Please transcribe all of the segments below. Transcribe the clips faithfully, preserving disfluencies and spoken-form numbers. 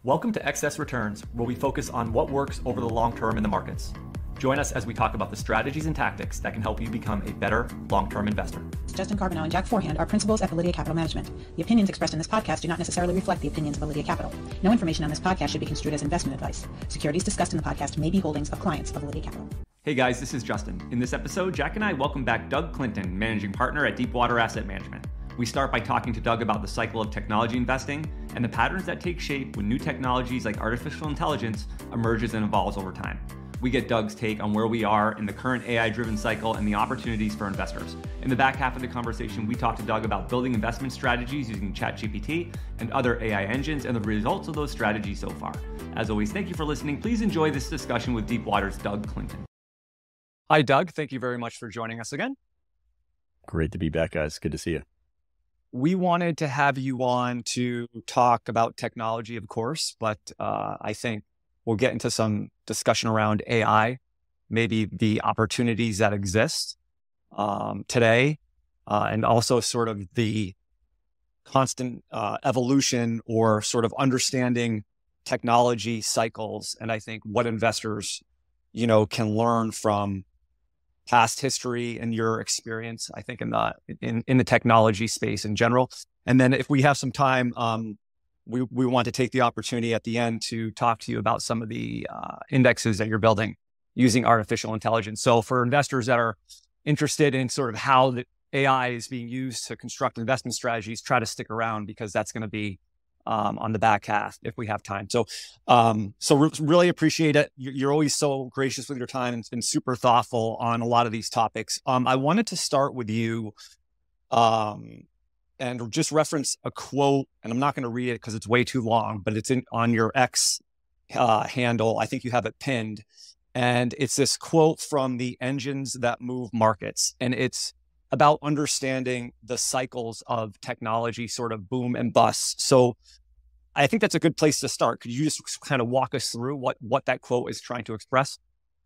Welcome to Excess Returns, where we focus on what works over the long term in the markets. Join us as we talk about the strategies and tactics that can help you become a better long-term investor. Justin Carbonell and Jack Forehand are principals at Validea Capital Management. The opinions expressed in this podcast do not necessarily reflect the opinions of Validea Capital. No information on this podcast should be construed as investment advice. Securities discussed in the podcast may be holdings of clients of Validea Capital. Hey guys, this is Justin. In this episode, Jack and I welcome back Doug Clinton, managing partner at Deepwater Asset Management. We start by talking to Doug about the cycle of technology investing and the patterns that take shape when new technologies like artificial intelligence emerges and evolves over time. We get Doug's take on where we are in the current A I-driven cycle and the opportunities for investors. In the back half of the conversation, we talk to Doug about building investment strategies using ChatGPT and other A I engines and the results of those strategies so far. As always, thank you for listening. Please enjoy this discussion with Deepwater's Doug Clinton. Hi, Doug. Thank you very much for joining us again. Great to be back, guys. Good to see you. We wanted to have you on to talk about technology, of course, but uh, I think we'll get into some discussion around A I, maybe the opportunities that exist um, today, uh, and also sort of the constant uh, evolution or sort of understanding technology cycles. And I think what investors, you know, can learn from past history and your experience, I think in the in, in the technology space in general. And then if we have some time, um, we, we want to take the opportunity at the end to talk to you about some of the uh, indexes that you're building using artificial intelligence. So for investors that are interested in sort of how the A I is being used to construct investment strategies, try to stick around because that's going to be um, on the back half if we have time. So, um, so re- really appreciate it. You're, you're always so gracious with your time and, and super thoughtful on a lot of these topics. Um, I wanted to start with you um, and just reference a quote, and I'm not going to read it because it's way too long, but it's in on your X uh, handle. I think you have it pinned. And it's this quote from the Engines That Move Markets. And it's about understanding the cycles of technology, sort of boom and bust. So I think that's a good place to start. Could you just kind of walk us through what, what that quote is trying to express?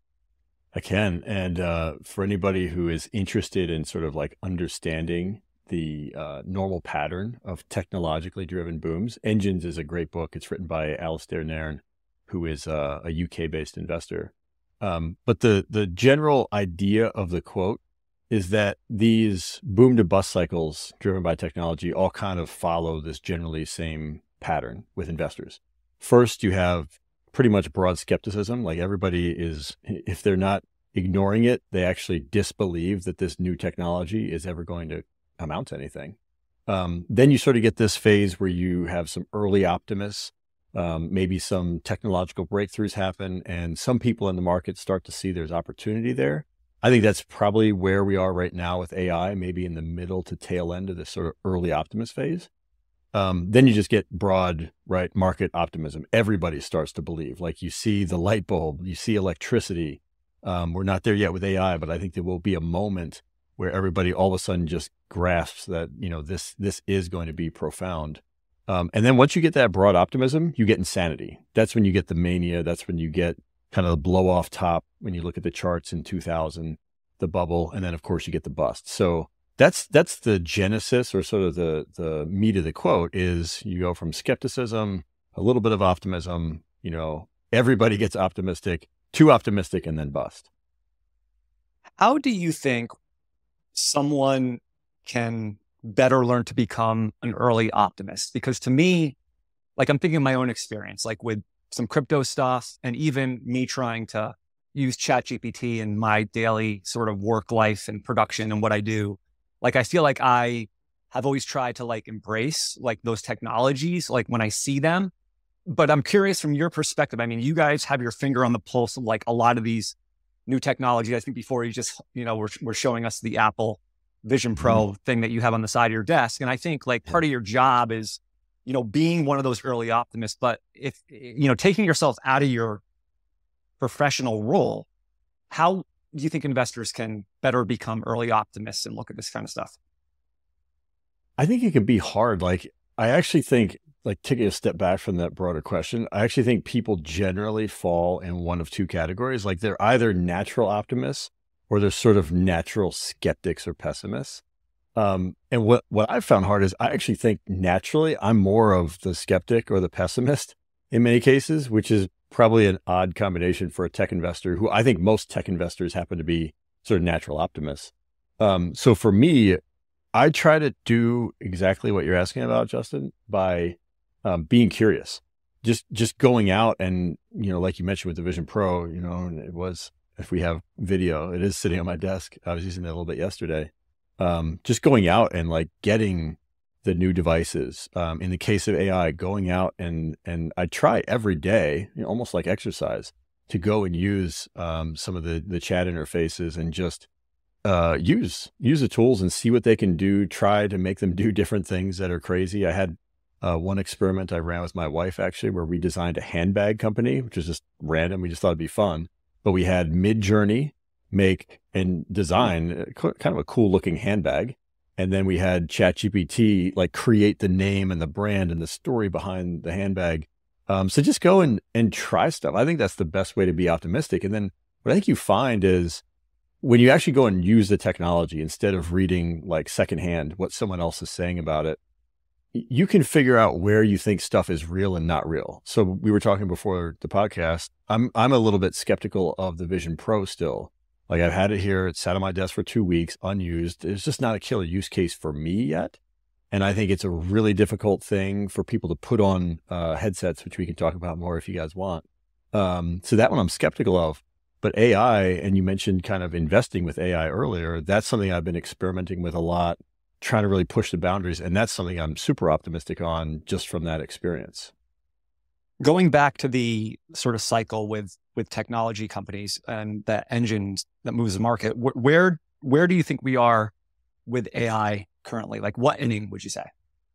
I can. And uh, for anybody who is interested in sort of like understanding the uh, normal pattern of technologically driven booms, Engines is a great book. It's written by Alastair Nairn, who is uh, a U K-based investor. Um, but the the general idea of the quote is that these boom to bust cycles driven by technology all kind of follow this generally same pattern with investors. First, you have pretty much broad skepticism. Like everybody is, if they're not ignoring it, they actually disbelieve that this new technology is ever going to amount to anything. Um, then you sort of get this phase where you have some early optimists, um, maybe some technological breakthroughs happen, and some people in the market start to see there's opportunity there. I think that's probably where we are right now with A I, maybe in the middle to tail end of this sort of early optimist phase. Um, then you just get broad, right, market optimism. Everybody starts to believe, like you see the light bulb, you see electricity. Um, we're not there yet with A I, but I think there will be a moment where everybody all of a sudden just grasps that, you know, this, this is going to be profound. Um, and then once you get that broad optimism, you get insanity. That's when you get the mania. That's when you get kind of the blow off top when you look at the charts in two thousand, the bubble, and then of course you get the bust. So that's that's the genesis or sort of the the meat of the quote is you go from skepticism, a little bit of optimism, you know, everybody gets optimistic, too optimistic, and then bust. How do you think someone can better learn to become an early optimist? Because to me, like I'm thinking of my own experience, like with some crypto stuff, and even me trying to use ChatGPT in my daily sort of work life and production and what I do. Like, I feel like I have always tried to like embrace like those technologies, like when I see them. But I'm curious from your perspective. I mean, you guys have your finger on the pulse of like a lot of these new technologies. I think before you just, you know, were, were showing us the Apple Vision Pro mm-hmm. thing that you have on the side of your desk. And I think like part of your job is, you know, being one of those early optimists, but if, you know, taking yourself out of your professional role, how do you think investors can better become early optimists and look at this kind of stuff? I think it can be hard. Like, I actually think, like taking a step back from that broader question, I actually think people generally fall in one of two categories. Like they're either natural optimists or they're sort of natural skeptics or pessimists. Um, and what, what I've found hard is I actually think naturally I'm more of the skeptic or the pessimist. in many cases, which is probably an odd combination for a tech investor who I think most tech investors happen to be sort of natural optimists. Um, so for me, I try to do exactly what you're asking about, Justin, by um, being curious, just just going out and, you know, like you mentioned with the Vision Pro, you know, and it was, if we have video, it is sitting on my desk. I was using it a little bit yesterday. Um, just going out and like getting the new devices. Um, in the case of A I, going out and and I try every day, you know, almost like exercise, to go and use um, some of the the chat interfaces and just uh, use use the tools and see what they can do. Try to make them do different things that are crazy. I had uh, one experiment I ran with my wife actually, where we designed a handbag company, which is just random. We just thought it'd be fun, but we had Midjourney make and design kind of a cool looking handbag. And then we had ChatGPT like create the name and the brand and the story behind the handbag. Um, so just go and, and try stuff. I think that's the best way to be optimistic. And then what I think you find is when you actually go and use the technology, instead of reading like secondhand what someone else is saying about it, you can figure out where you think stuff is real and not real. So we were talking before the podcast. I'm, I'm a little bit skeptical of the Vision Pro still. Like I've had it here, it's sat on my desk for two weeks, unused. It's just not a killer use case for me yet. And I think it's a really difficult thing for people to put on uh, headsets, which we can talk about more if you guys want. Um, so that one I'm skeptical of. But A I, and you mentioned kind of investing with A I earlier, that's something I've been experimenting with a lot, trying to really push the boundaries. And that's something I'm super optimistic on just from that experience. Going back to the sort of cycle with with technology companies and that engine that moves the market, wh- where where do you think we are with A I currently? Like what inning would you say?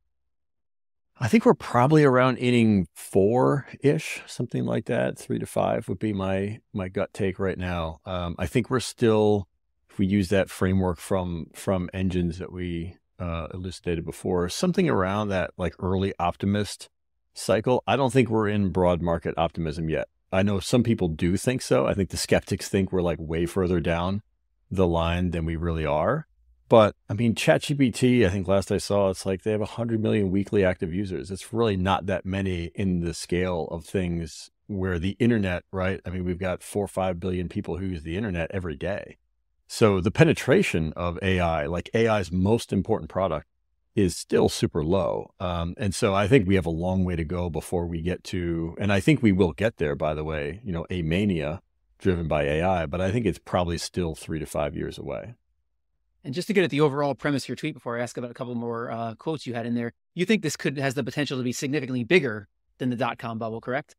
I think we're probably around inning four-ish, something like that. Three to five would be my my gut take right now. Um, I think we're still, if we use that framework from from engines that we uh, elucidated before, something around that like early optimist cycle. I don't think we're in broad market optimism yet. I know some people do think so. I think the skeptics think we're like way further down the line than we really are. But I mean, ChatGPT, I think last I saw, it's like they have one hundred million weekly active users. It's really not that many in the scale of things where the internet, right? I mean, we've got four or five billion people who use the internet every day. So the penetration of A I, like A I's most important product, is still super low. Um, and so I think we have a long way to go before we get to, and I think we will get there, by the way, you know, a mania driven by A I, but I think it's probably still three to five years away. And just to get at the overall premise of your tweet before I ask about a couple more uh, quotes you had in there, you think this could has the potential to be significantly bigger than the dot-com bubble, correct?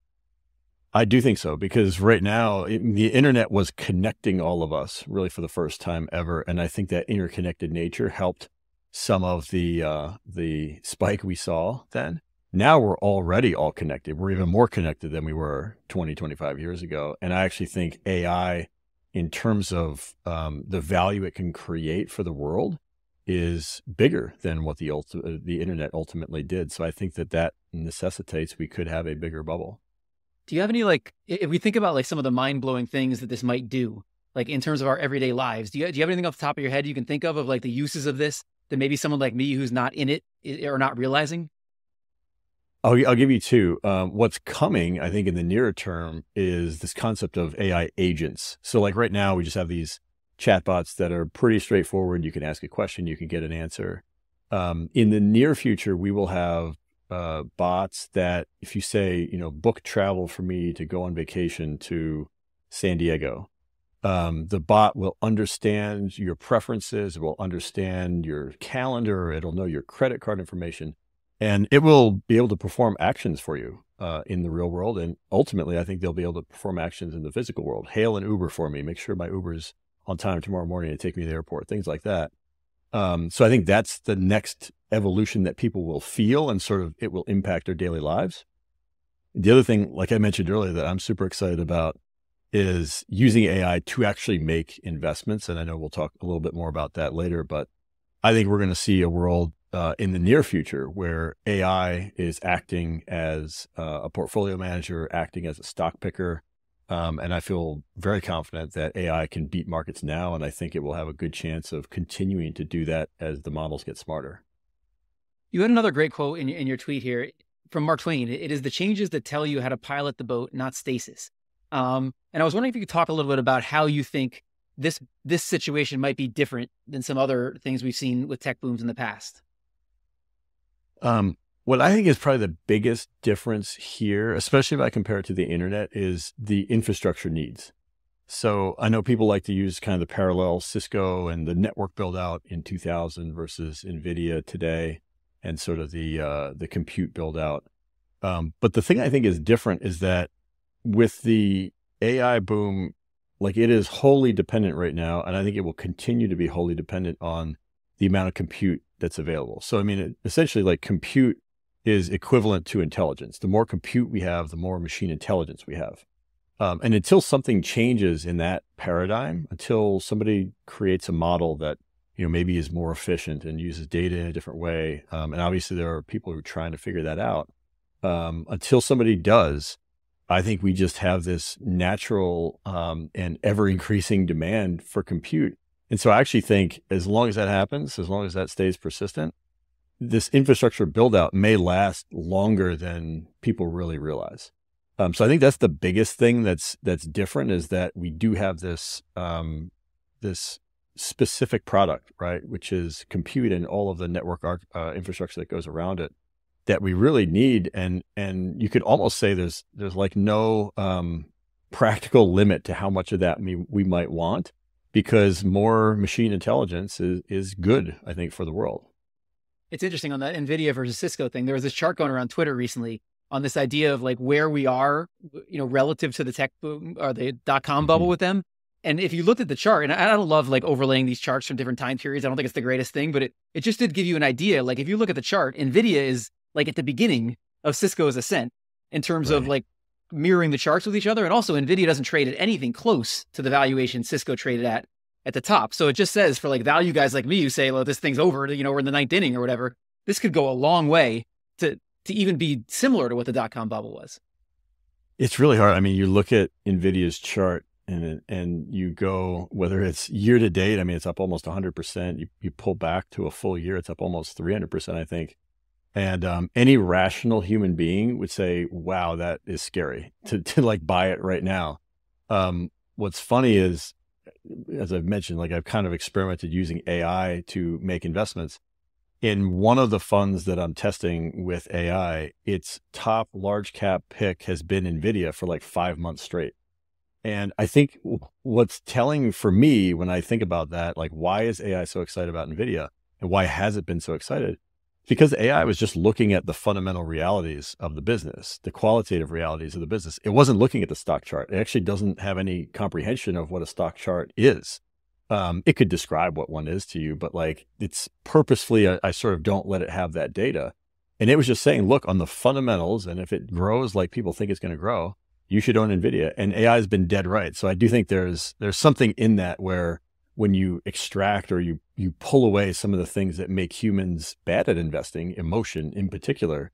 I do think so, because right now it, the internet was connecting all of us really for the first time ever. And I think that interconnected nature helped some of the uh, the spike we saw then. Now we're already all connected. We're even more connected than we were twenty, twenty-five years ago. And I actually think A I, in terms of um, the value it can create for the world, is bigger than what the ulti- the internet ultimately did. So I think that that necessitates we could have a bigger bubble. Do you have any, like, if we think about like some of the mind-blowing things that this might do, like in terms of our everyday lives, do you, do you have anything off the top of your head you can think of, of like the uses of this that maybe someone like me who's not in it or not realizing? I'll, I'll give you two. Um, what's coming, I think, in the nearer term is this concept of A I agents. So like right now, we just have these chatbots that are pretty straightforward. You can ask a question, you can get an answer. Um, in the near future, we will have uh, bots that if you say, you know, book travel for me to go on vacation to San Diego, um, the bot will understand your preferences, it will understand your calendar, it'll know your credit card information, and it will be able to perform actions for you uh, in the real world. And ultimately, I think they'll be able to perform actions in the physical world. Hail an Uber for me, make sure my Uber's on time tomorrow morning to take me to the airport, things like that. Um, so I think that's the next evolution that people will feel, and sort of it will impact their daily lives. The other thing, like I mentioned earlier, that I'm super excited about is using A I to actually make investments. And I know we'll talk a little bit more about that later, but I think we're going to see a world uh, in the near future where A I is acting as uh, a portfolio manager, acting as a stock picker. Um, and I feel very confident that A I can beat markets now. And I think it will have a good chance of continuing to do that as the models get smarter. You had another great quote in, in your tweet here. from Mark Twain. It is the changes that tell you how to pilot the boat, not stasis. Um, and I was wondering if you could talk a little bit about how you think this this situation might be different than some other things we've seen with tech booms in the past. Um, what I think is probably the biggest difference here, especially if I compare it to the internet, is the infrastructure needs. So I know people like to use kind of the parallel Cisco and the network build out in two thousand versus NVIDIA today, and sort of the uh, the compute build out. Um, but the thing I think is different is that with the A I boom, like it is wholly dependent right now, and I think it will continue to be wholly dependent on the amount of compute that's available. So I mean, it, essentially, like compute is equivalent to intelligence. The more compute we have, the more machine intelligence we have. Um, and until something changes in that paradigm, until somebody creates a model that, you know, maybe is more efficient and uses data in a different way, um, and obviously there are people who are trying to figure that out. Um, until somebody does, I think we just have this natural um, and ever increasing demand for compute. And so I actually think as long as that happens, as long as that stays persistent, this infrastructure build out may last longer than people really realize. Um, so I think that's the biggest thing that's that's different, is that we do have this um, this specific product, right, which is compute and all of the network arch, uh, infrastructure that goes around it, that we really need. And and you could almost say there's there's like no um, practical limit to how much of that we, we might want, because more machine intelligence is is good, I think, for the world. It's interesting on that NVIDIA versus Cisco thing. There was this chart going around Twitter recently on this idea of like where we are, you know, relative to the tech boom or the dot-com bubble mm-hmm. with them. And if you looked at the chart, and I don't love like overlaying these charts from different time periods, I don't think it's the greatest thing, but it, it just did give you an idea. Like if you look at the chart, NVIDIA is like at the beginning of Cisco's ascent in terms right. of like mirroring the charts with each other. And also NVIDIA doesn't trade at anything close to the valuation Cisco traded at at the top. So it just says for like value guys like me who say, well, this thing's over, you know, we're in the ninth inning or whatever, this could go a long way to to even be similar to what the dot-com bubble was. It's really hard. I mean, you look at NVIDIA's chart and and you go, whether it's year to date, I mean, it's up almost one hundred percent. You, you pull back to a full year, it's up almost three hundred percent, I think. And um, any rational human being would say, wow, that is scary to, to like buy it right now. Um, what's funny is, as I've mentioned, like I've kind of experimented using A I to make investments. In one of the funds that I'm testing with A I, its top large cap pick has been NVIDIA for like five months straight. And I think what's telling for me when I think about that, like why is A I so excited about NVIDIA and why has it been so excited? Because A I was just looking at the fundamental realities of the business, the qualitative realities of the business. It wasn't looking at the stock chart. It actually doesn't have any comprehension of what a stock chart is. Um, it could describe what one is to you, but like it's purposefully, I, I sort of don't let it have that data. And it was just saying, look, on the fundamentals, and if it grows like people think it's going to grow, you should own NVIDIA. And A I has been dead right. So I do think there's there's something in that where when you extract or you you pull away some of the things that make humans bad at investing, emotion in particular,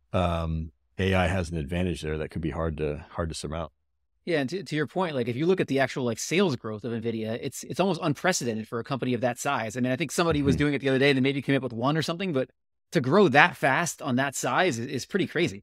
um, A I has an advantage there that could be hard to hard to surmount. Yeah, and to, to your point, like if you look at the actual like sales growth of NVIDIA, it's it's almost unprecedented for a company of that size. I mean, I think somebody mm-hmm. was doing it the other day and they maybe came up with one or something, but to grow that fast on that size is, is pretty crazy.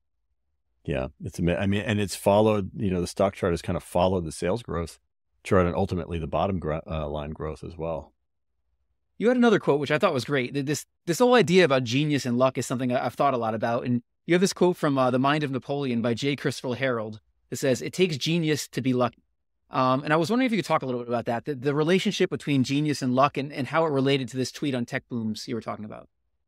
Yeah, it's I mean, and it's followed, you know, the stock chart has kind of followed the sales growth chart and ultimately the bottom gro- uh, line growth as well. You had another quote, which I thought was great. This this whole idea about genius and luck is something I've thought a lot about. And you have this quote from uh, The Mind of Napoleon by J. Christopher Harold. It says, it takes genius to be lucky. Um, and I was wondering if you could talk a little bit about that, the, the relationship between genius and luck and, and how it related to this tweet on tech booms you were talking about.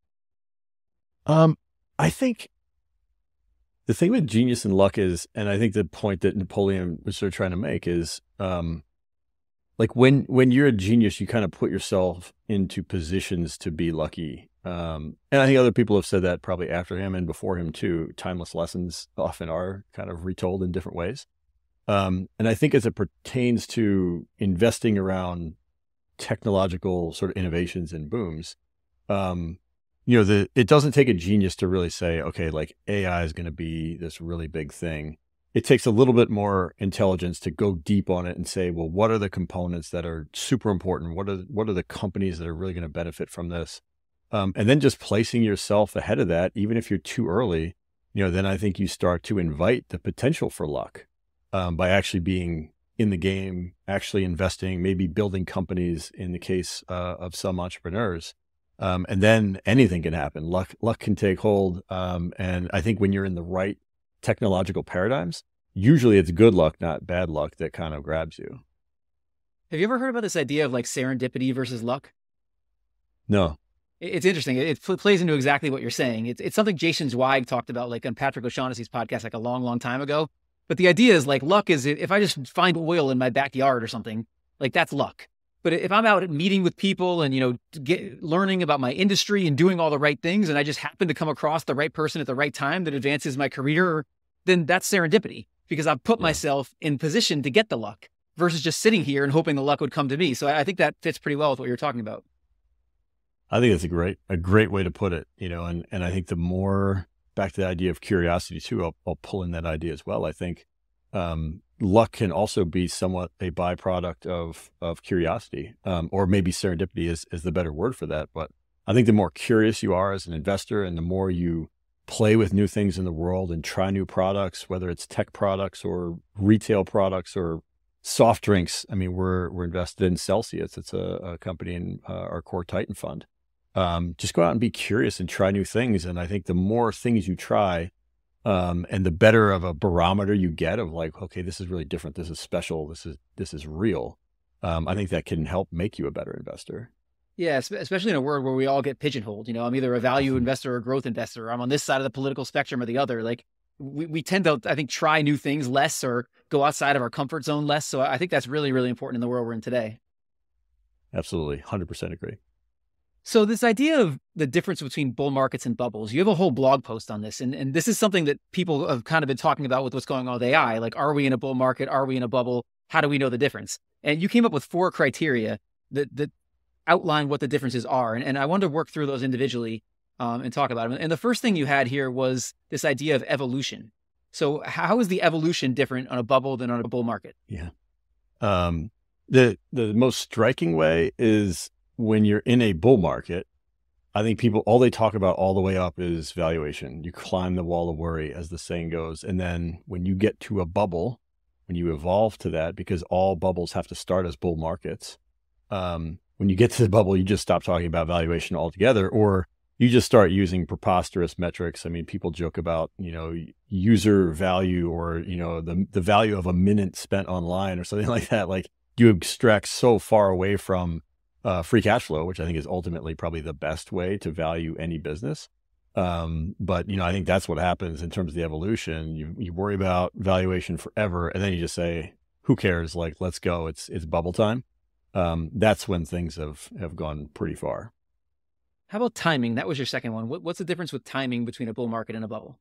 Um, I think the thing with genius and luck is, and I think the point that Napoleon was sort of trying to make is, um, like when, when you're a genius, you kind of put yourself into positions to be lucky. Um, and I think other people have said that probably after him and before him too. Timeless lessons often are kind of retold in different ways. Um, and I think as it pertains to investing around technological sort of innovations and booms, um, you know, the, it doesn't take a genius to really say, okay, like A I is going to be this really big thing. It takes a little bit more intelligence to go deep on it and say, well, what are the components that are super important? What are, what are the companies that are really going to benefit from this? Um, and then just placing yourself ahead of that, even if you're too early, you know, then I think you start to invite the potential for luck um, by actually being in the game, actually investing, maybe building companies in the case uh, of some entrepreneurs. Um, and then anything can happen. Luck, luck can take hold. Um, and I think when you're in the right technological paradigms, usually it's good luck, not bad luck, that kind of grabs you. Have you ever heard about this idea of like serendipity versus luck? No. It's interesting. It pl- plays into exactly what you're saying. It's, it's something Jason Zweig talked about like on Patrick O'Shaughnessy's podcast like a long, long time ago. But the idea is like luck is if I just find oil in my backyard or something, like that's luck. But if I'm out meeting with people and, you know, get, learning about my industry and doing all the right things, and I just happen to come across the right person at the right time that advances my career, then that's serendipity because I've put yeah. myself in position to get the luck versus just sitting here and hoping the luck would come to me. So I think that fits pretty well with what you're talking about. I think that's a great, a great way to put it, you know, and, and I think the more, back to the idea of curiosity too, I'll, I'll pull in that idea as well. I think um, luck can also be somewhat a byproduct of, of curiosity, um, or maybe serendipity is, is the better word for that. But I think the more curious you are as an investor and the more you play with new things in the world and try new products, whether it's tech products or retail products or soft drinks. I mean, we're, we're invested in Celsius. It's a, a company in uh, our Core Titan fund. Um, just go out and be curious and try new things. And I think the more things you try, um, and the better of a barometer you get of like, okay, this is really different. This is special. This is, this is real. Um, I think that can help make you a better investor. Yeah. Especially in a world where we all get pigeonholed, you know, I'm either a value investor or a growth investor. Or I'm on this side of the political spectrum or the other. Like we, we tend to, I think, try new things less or go outside of our comfort zone less. So I think that's really, really important in the world we're in today. Absolutely. one hundred percent agree. So this idea of the difference between bull markets and bubbles, you have a whole blog post on this. And, and this is something that people have kind of been talking about with what's going on with A I. Like, are we in a bull market? Are we in a bubble? How do we know the difference? And you came up with four criteria that, that outline what the differences are. And, and I wanted to work through those individually um, and talk about them. And the first thing you had here was this idea of evolution. So how is the evolution different on a bubble than on a bull market? Yeah. Um, the, the most striking way is when you're in a bull market, I think people, all they talk about all the way up is valuation. You climb the wall of worry, as the saying goes. And then when you get to a bubble, when you evolve to that, because all bubbles have to start as bull markets, um, when you get to the bubble, you just stop talking about valuation altogether, or you just start using preposterous metrics. I mean, people joke about, you know, user value or, you know, the, the value of a minute spent online or something like that. Like you extract so far away from Uh, free cash flow, which I think is ultimately probably the best way to value any business. Um, but, you know, I think that's what happens in terms of the evolution. You, you worry about valuation forever, and then you just say, who cares? Like, let's go. It's, it's bubble time. Um, that's when things have, have gone pretty far. How about timing? That was your second one. What, what's the difference with timing between a bull market and a bubble?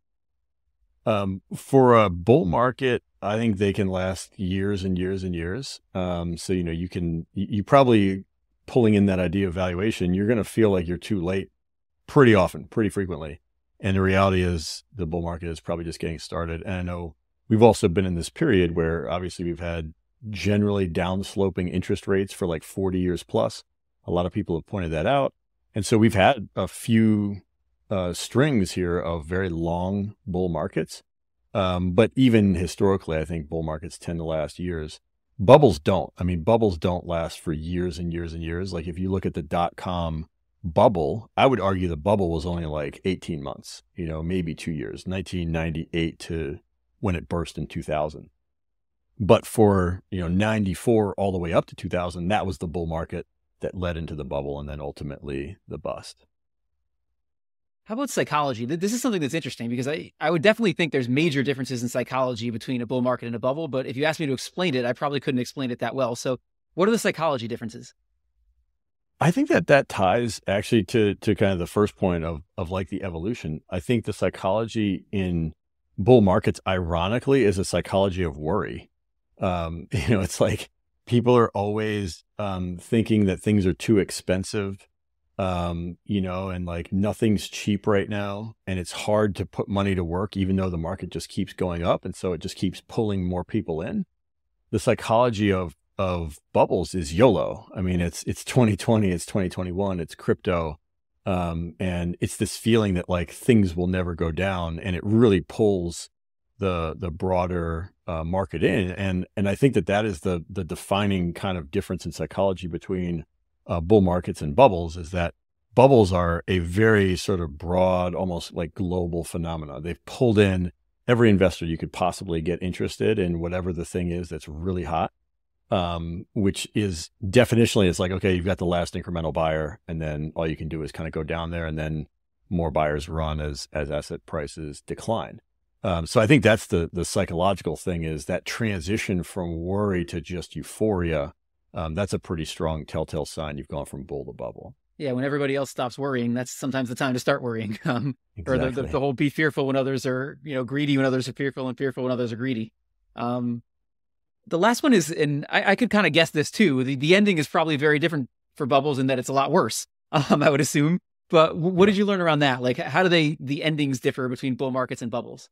Um, for a bull market, I think they can last years and years and years. Um, so, you know, you can, you, you probably, pulling in that idea of valuation, you're going to feel like you're too late pretty often, pretty frequently. And the reality is the bull market is probably just getting started. And I know we've also been in this period where obviously we've had generally downsloping interest rates for like forty years plus. A lot of people have pointed that out. And so we've had a few uh, strings here of very long bull markets. Um, but even historically, I think bull markets tend to last years. Bubbles don't. I mean, bubbles don't last for years and years and years. Like if you look at the dot-com bubble, I would argue the bubble was only like eighteen months, you know, maybe two years, nineteen ninety-eight to when it burst in two thousand. But for, you know, ninety-four all the way up to two thousand, that was the bull market that led into the bubble and then ultimately the bust. How about psychology? This is something that's interesting because I, I would definitely think there's major differences in psychology between a bull market and a bubble. But if you asked me to explain it, I probably couldn't explain it that well. So what are the psychology differences? I think that that ties actually to, to kind of the first point of, of like the evolution. I think the psychology in bull markets, ironically, is a psychology of worry. Um, you know, it's like people are always um, thinking that things are too expensive. Um, you know, and like nothing's cheap right now, and it's hard to put money to work, even though the market just keeps going up. And so it just keeps pulling more people in. The psychology of, of bubbles is YOLO. I mean, it's, it's twenty twenty, it's twenty twenty-one, it's crypto. Um, and it's this feeling that like things will never go down, and it really pulls the the broader uh, market in. And and I think that that is the the defining kind of difference in psychology between uh, bull markets and bubbles, is that bubbles are a very sort of broad, almost like global phenomena. They've pulled in every investor you could possibly get interested in whatever the thing is that's really hot. Um, which is definitionally, it's like, okay, you've got the last incremental buyer, and then all you can do is kind of go down there, and then more buyers run as as asset prices decline. Um, so I think that's the the psychological thing, is that transition from worry to just euphoria. Um, that's a pretty strong telltale sign you've gone from bull to bubble. Yeah, when everybody else stops worrying, that's sometimes the time to start worrying. Um, Exactly. Or the, the, the whole be fearful when others are, you know, greedy when others are fearful, and fearful when others are greedy. Um, The last one is, and I, I could kind of guess this too, the, the ending is probably very different for bubbles in that it's a lot worse, um, I would assume. But w- what did you learn around that? Like, how do they, the endings differ between bull markets and bubbles?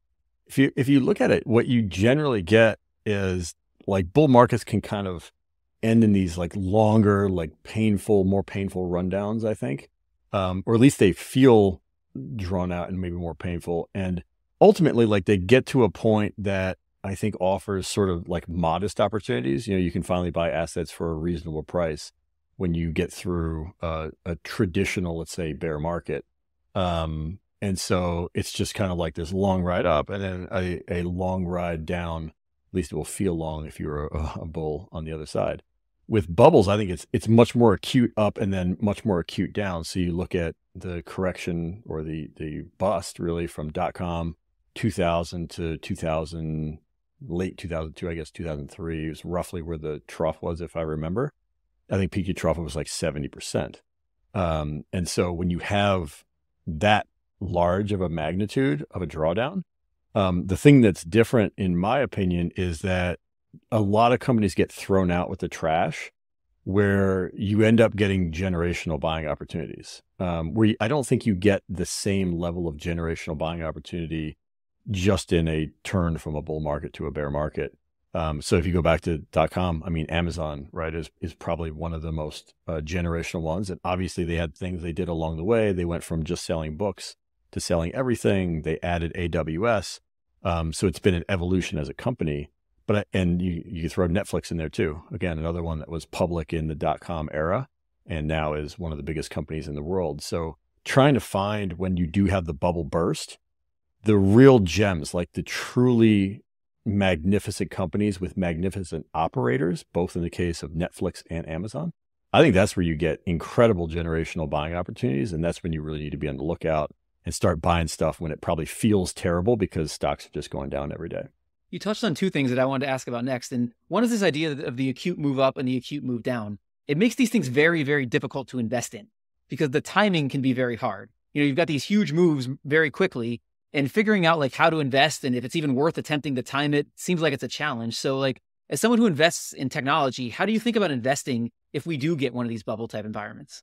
If you if you look at it, what you generally get is like bull markets can kind of end in these like longer, like painful, more painful rundowns, I think. Um, or at least they feel drawn out and maybe more painful. And ultimately, like they get to a point that I think offers sort of like modest opportunities. You know, you can finally buy assets for a reasonable price when you get through uh, a traditional, let's say, bear market. Um, and so it's just kind of like this long ride up and then a, a long ride down. At least it will feel long if you're a, a bull on the other side. With bubbles, I think it's it's much more acute up and then much more acute down. So you look at the correction or the the bust really from dot-com two thousand to two thousand. Late two thousand two, I guess two thousand three is roughly where the trough was, if I remember. I think peak to trough was like seventy percent. Um, and so when you have that large of a magnitude of a drawdown, um, the thing that's different, in my opinion, is that a lot of companies get thrown out with the trash, where you end up getting generational buying opportunities. Um, where you, I don't think you get the same level of generational buying opportunity just in a turn from a bull market to a bear market. Um, so if you go back to dot-com, I mean, Amazon, right, is is probably one of the most uh, generational ones. And obviously they had things they did along the way. They went from just selling books to selling everything. They added A W S. Um, so it's been an evolution as a company. But I, and you you throw Netflix in there too. Again, another one that was public in the dot-com era and now is one of the biggest companies in the world. So trying to find when you do have the bubble burst, the real gems, like the truly magnificent companies with magnificent operators, both in the case of Netflix and Amazon, I think that's where you get incredible generational buying opportunities. And that's when you really need to be on the lookout and start buying stuff when it probably feels terrible because stocks are just going down every day. You touched on two things that I wanted to ask about next. And one is this idea of the acute move up and the acute move down. It makes these things very, very difficult to invest in because the timing can be very hard. You know, you've got these huge moves very quickly, and figuring out like how to invest and if it's even worth attempting to time it seems like it's a challenge. So like, as someone who invests in technology, how do you think about investing if we do get one of these bubble type environments?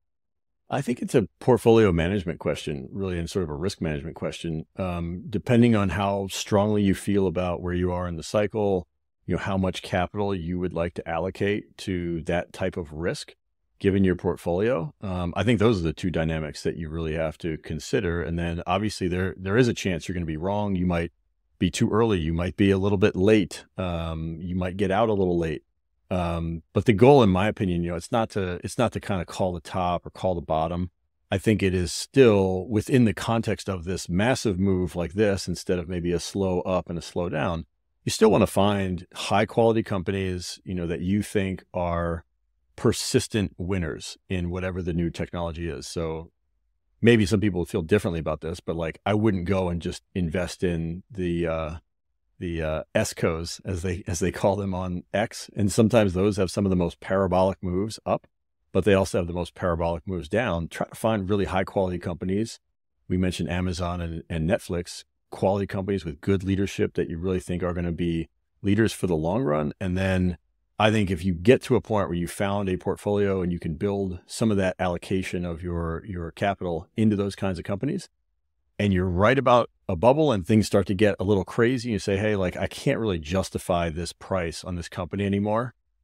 I think it's a portfolio management question, really, and sort of a risk management question. Um, depending on how strongly you feel about where you are in the cycle, you know, how much capital you would like to allocate to that type of risk, given your portfolio. Um, I think those are the two dynamics that you really have to consider. And then obviously there there is a chance you're going to be wrong. You might be too early. You might be a little bit late. Um, you might get out a little late. Um, but the goal, in my opinion, you know, it's not to it's not to kind of call the top or call the bottom. I think it is still within the context of this massive move like this, instead of maybe a slow up and a slow down. You still want to find high quality companies, you know, that you think are persistent winners in whatever the new technology is. So maybe some people feel differently about this, but like I wouldn't go and just invest in the uh, the uh, E S C Os as they as they call them on X, and sometimes those have some of the most parabolic moves up, but they also have the most parabolic moves down. Try to find really high quality companies. We mentioned Amazon and, and Netflix, quality companies with good leadership that you really think are going to be leaders for the long run, and then I think if you get to a point where you found a portfolio and you can build some of that allocation of your, your capital into those kinds of companies, and you're right about a bubble and things start to get a little crazy, you say, hey, like I can't really justify this price on this company anymore.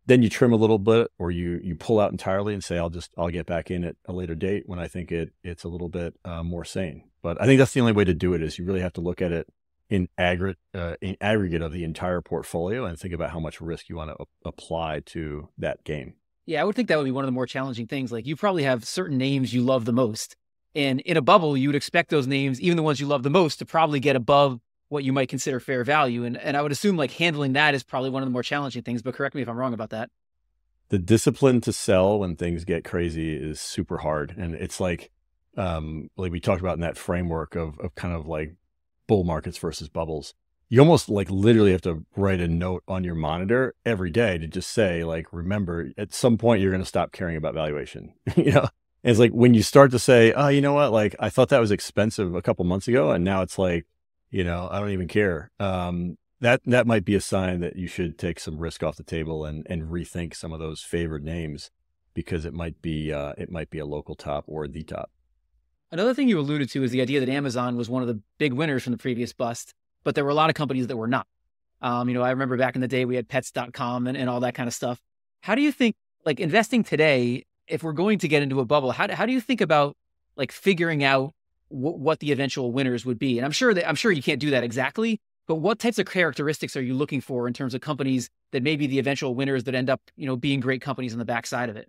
then you trim a little bit, or you you pull out entirely and say, I'll just I'll get back in at a later date when I think it it's a little bit uh, more sane. But I think that's the only way to do it, is you really have to look at it in aggregate uh, in aggregate of the entire portfolio and think about how much risk you want to a- apply to that game. Yeah, I would think that would be one of the more challenging things. Like, you probably have certain names you love the most. And in a bubble, you would expect those names, even the ones you love the most, to probably get above what you might consider fair value. And and I would assume like handling that is probably one of the more challenging things, but correct me if I'm wrong about that. The discipline to sell when things get crazy is super hard. And it's like, um, like we talked about in that framework of, of kind of like bull markets versus bubbles. You almost like literally have to write a note on your monitor every day to just say, like, remember, at some point you're going to stop caring about valuation. you know, and it's like when you start to say, oh, you know what, like I thought that was expensive a couple months ago, and now it's like, you know, I don't even care. Um, that that might be a sign that you should take some risk off the table and and rethink some of those favored names, because it might be uh, it might be a local top or the top. Another thing you alluded to is the idea that Amazon was one of the big winners from the previous bust, but there were a lot of companies that were not. Um, you know, I remember back in the day we had pets dot com and, and all that kind of stuff. How do you think, like, investing today, if we're going to get into a bubble, how do, how do you think about like figuring out w- what the eventual winners would be? And I'm sure that I'm sure you can't do that exactly, but what types of characteristics are you looking for in terms of companies that may be the eventual winners that end up, you know, being great companies on the backside of it?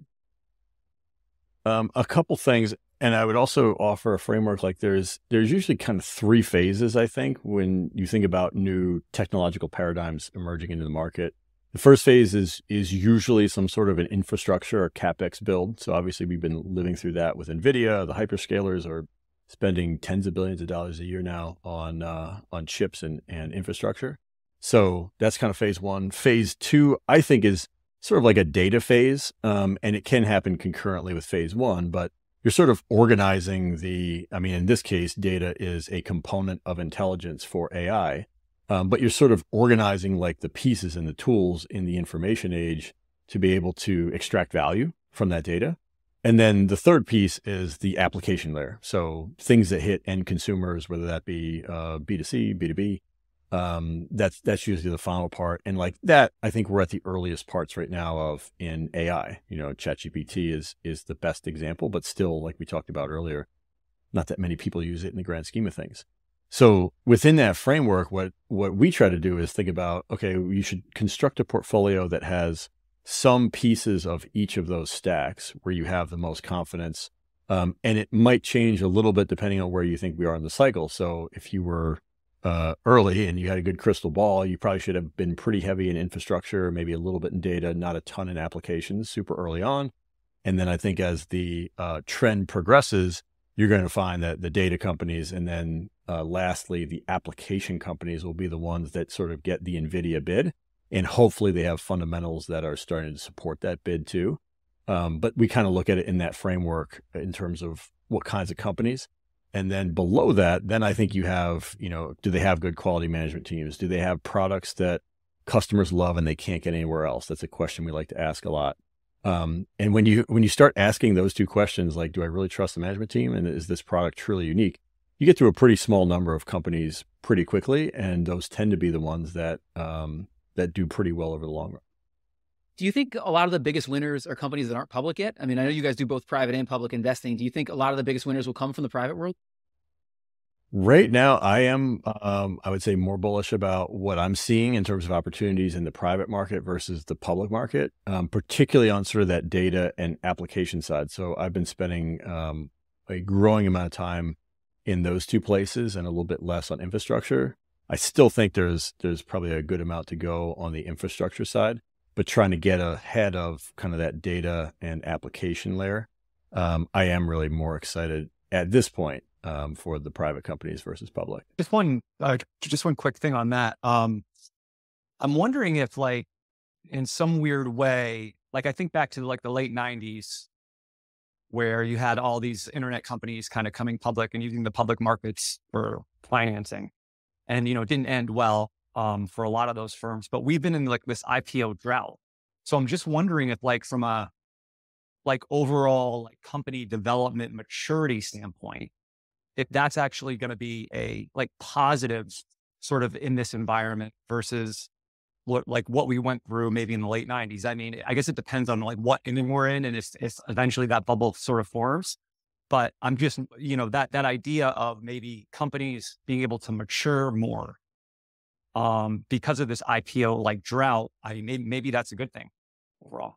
Um, a couple things, and I would also offer a framework. Like there's there's usually kind of three phases, I think, when you think about new technological paradigms emerging into the market. The first phase is is usually some sort of an infrastructure or CapEx build. So obviously we've been living through that with NVIDIA. The hyperscalers are spending tens of billions of dollars a year now on uh, on chips and, and infrastructure. So that's kind of phase one. Phase two, I think, is sort of like a data phase, um, and it can happen concurrently with phase one, but you're sort of organizing the, I mean, in this case, data is a component of intelligence for A I, um, but you're sort of organizing like the pieces and the tools in the information age to be able to extract value from that data. And then the third piece is the application layer. So things that hit end consumers, whether that be uh, B two C, B two B, Um, that's that's usually the final part. And like that, I think we're at the earliest parts right now of in A I. You know, ChatGPT is is the best example, but still, like we talked about earlier, not that many people use it in the grand scheme of things. So within that framework, what what we try to do is think about, okay, you should construct a portfolio that has some pieces of each of those stacks where you have the most confidence. Um, and it might change a little bit depending on where you think we are in the cycle. So if you were Uh, early and you had a good crystal ball, you probably should have been pretty heavy in infrastructure, maybe a little bit in data, not a ton in applications super early on. And then I think as the uh, trend progresses, you're going to find that the data companies and then uh, lastly, the application companies will be the ones that sort of get the NVIDIA bid. And hopefully they have fundamentals that are starting to support that bid too. Um, but we kind of look at it in that framework in terms of what kinds of companies. And then below that, then I think you have, you know, do they have good quality management teams? Do they have products that customers love and they can't get anywhere else? That's a question we like to ask a lot. Um, and when you when you start asking those two questions, like, do I really trust the management team? And is this product truly unique? You get to a pretty small number of companies pretty quickly. And those tend to be the ones that um, that do pretty well over the long run. Do you think a lot of the biggest winners are companies that aren't public yet? I mean, I know you guys do both private and public investing. Do you think a lot of the biggest winners will come from the private world? Right now, I am, um, I would say, more bullish about what I'm seeing in terms of opportunities in the private market versus the public market, um, particularly on sort of that data and application side. So I've been spending um, a growing amount of time in those two places and a little bit less on infrastructure. I still think there's there's probably a good amount to go on the infrastructure side, but trying to get ahead of kind of that data and application layer, um, I am really more excited at this point um, for the private companies versus public. Just one, uh, just one quick thing on that. Um, I'm wondering if, like, in some weird way, like I think back to like the late nineties, where you had all these internet companies kind of coming public and using the public markets for financing, and you know, it didn't end well um, for a lot of those firms. But we've been in like this I P O drought, so I'm just wondering if, like, from a like overall like company development maturity standpoint, if that's actually going to be a like positive sort of in this environment versus what, like what we went through maybe in the late nineties. I mean, I guess it depends on like what inning we're in, and it's, it's eventually that bubble sort of forms. But I'm just, you know, that, that idea of maybe companies being able to mature more um, because of this I P O like drought, I mean, maybe, maybe that's a good thing overall.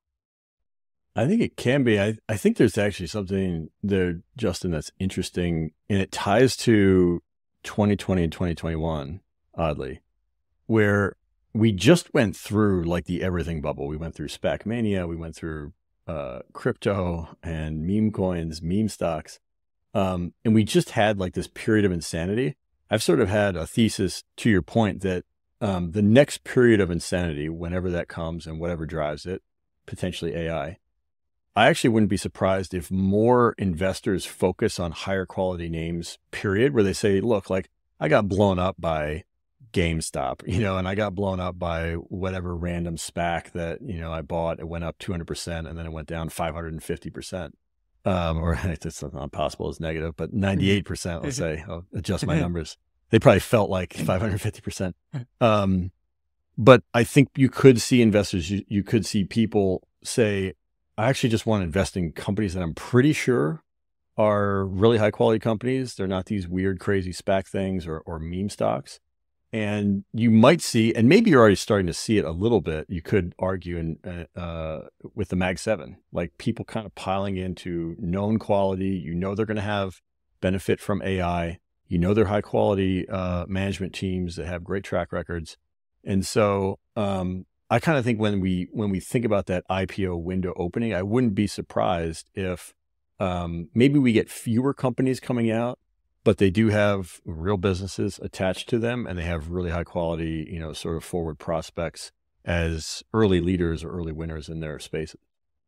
I think it can be. I, I think there's actually something there, Justin, that's interesting, and it ties to twenty twenty and twenty twenty-one, oddly, where we just went through like the everything bubble. We went through SPAC mania. We went through uh, crypto and meme coins, meme stocks. Um, and we just had like this period of insanity. I've sort of had a thesis to your point that um, the next period of insanity, whenever that comes and whatever drives it, potentially A I, I actually wouldn't be surprised if more investors focus on higher quality names, period, where they say, look, like I got blown up by GameStop, you know, and I got blown up by whatever random SPAC that, you know, I bought. It went up two hundred percent and then it went down five hundred fifty percent. Um, or it's not possible, it's negative, but ninety-eight percent, let's say. I'll adjust my numbers. They probably felt like five hundred fifty percent. Um, but I think you could see investors, you, you could see people say, I actually just want to invest in companies that I'm pretty sure are really high quality companies. They're not these weird, crazy SPAC things or, or meme stocks. And you might see, and maybe you're already starting to see it a little bit, you could argue in, uh, with the Mag seven, like people kind of piling into known quality. You know they're going to have benefit from A I. You know they're high quality uh, management teams that have great track records. And so um, I kind of think when we when we think about that I P O window opening, I wouldn't be surprised if um, maybe we get fewer companies coming out, but they do have real businesses attached to them, and they have really high quality, you know, sort of forward prospects as early leaders or early winners in their spaces.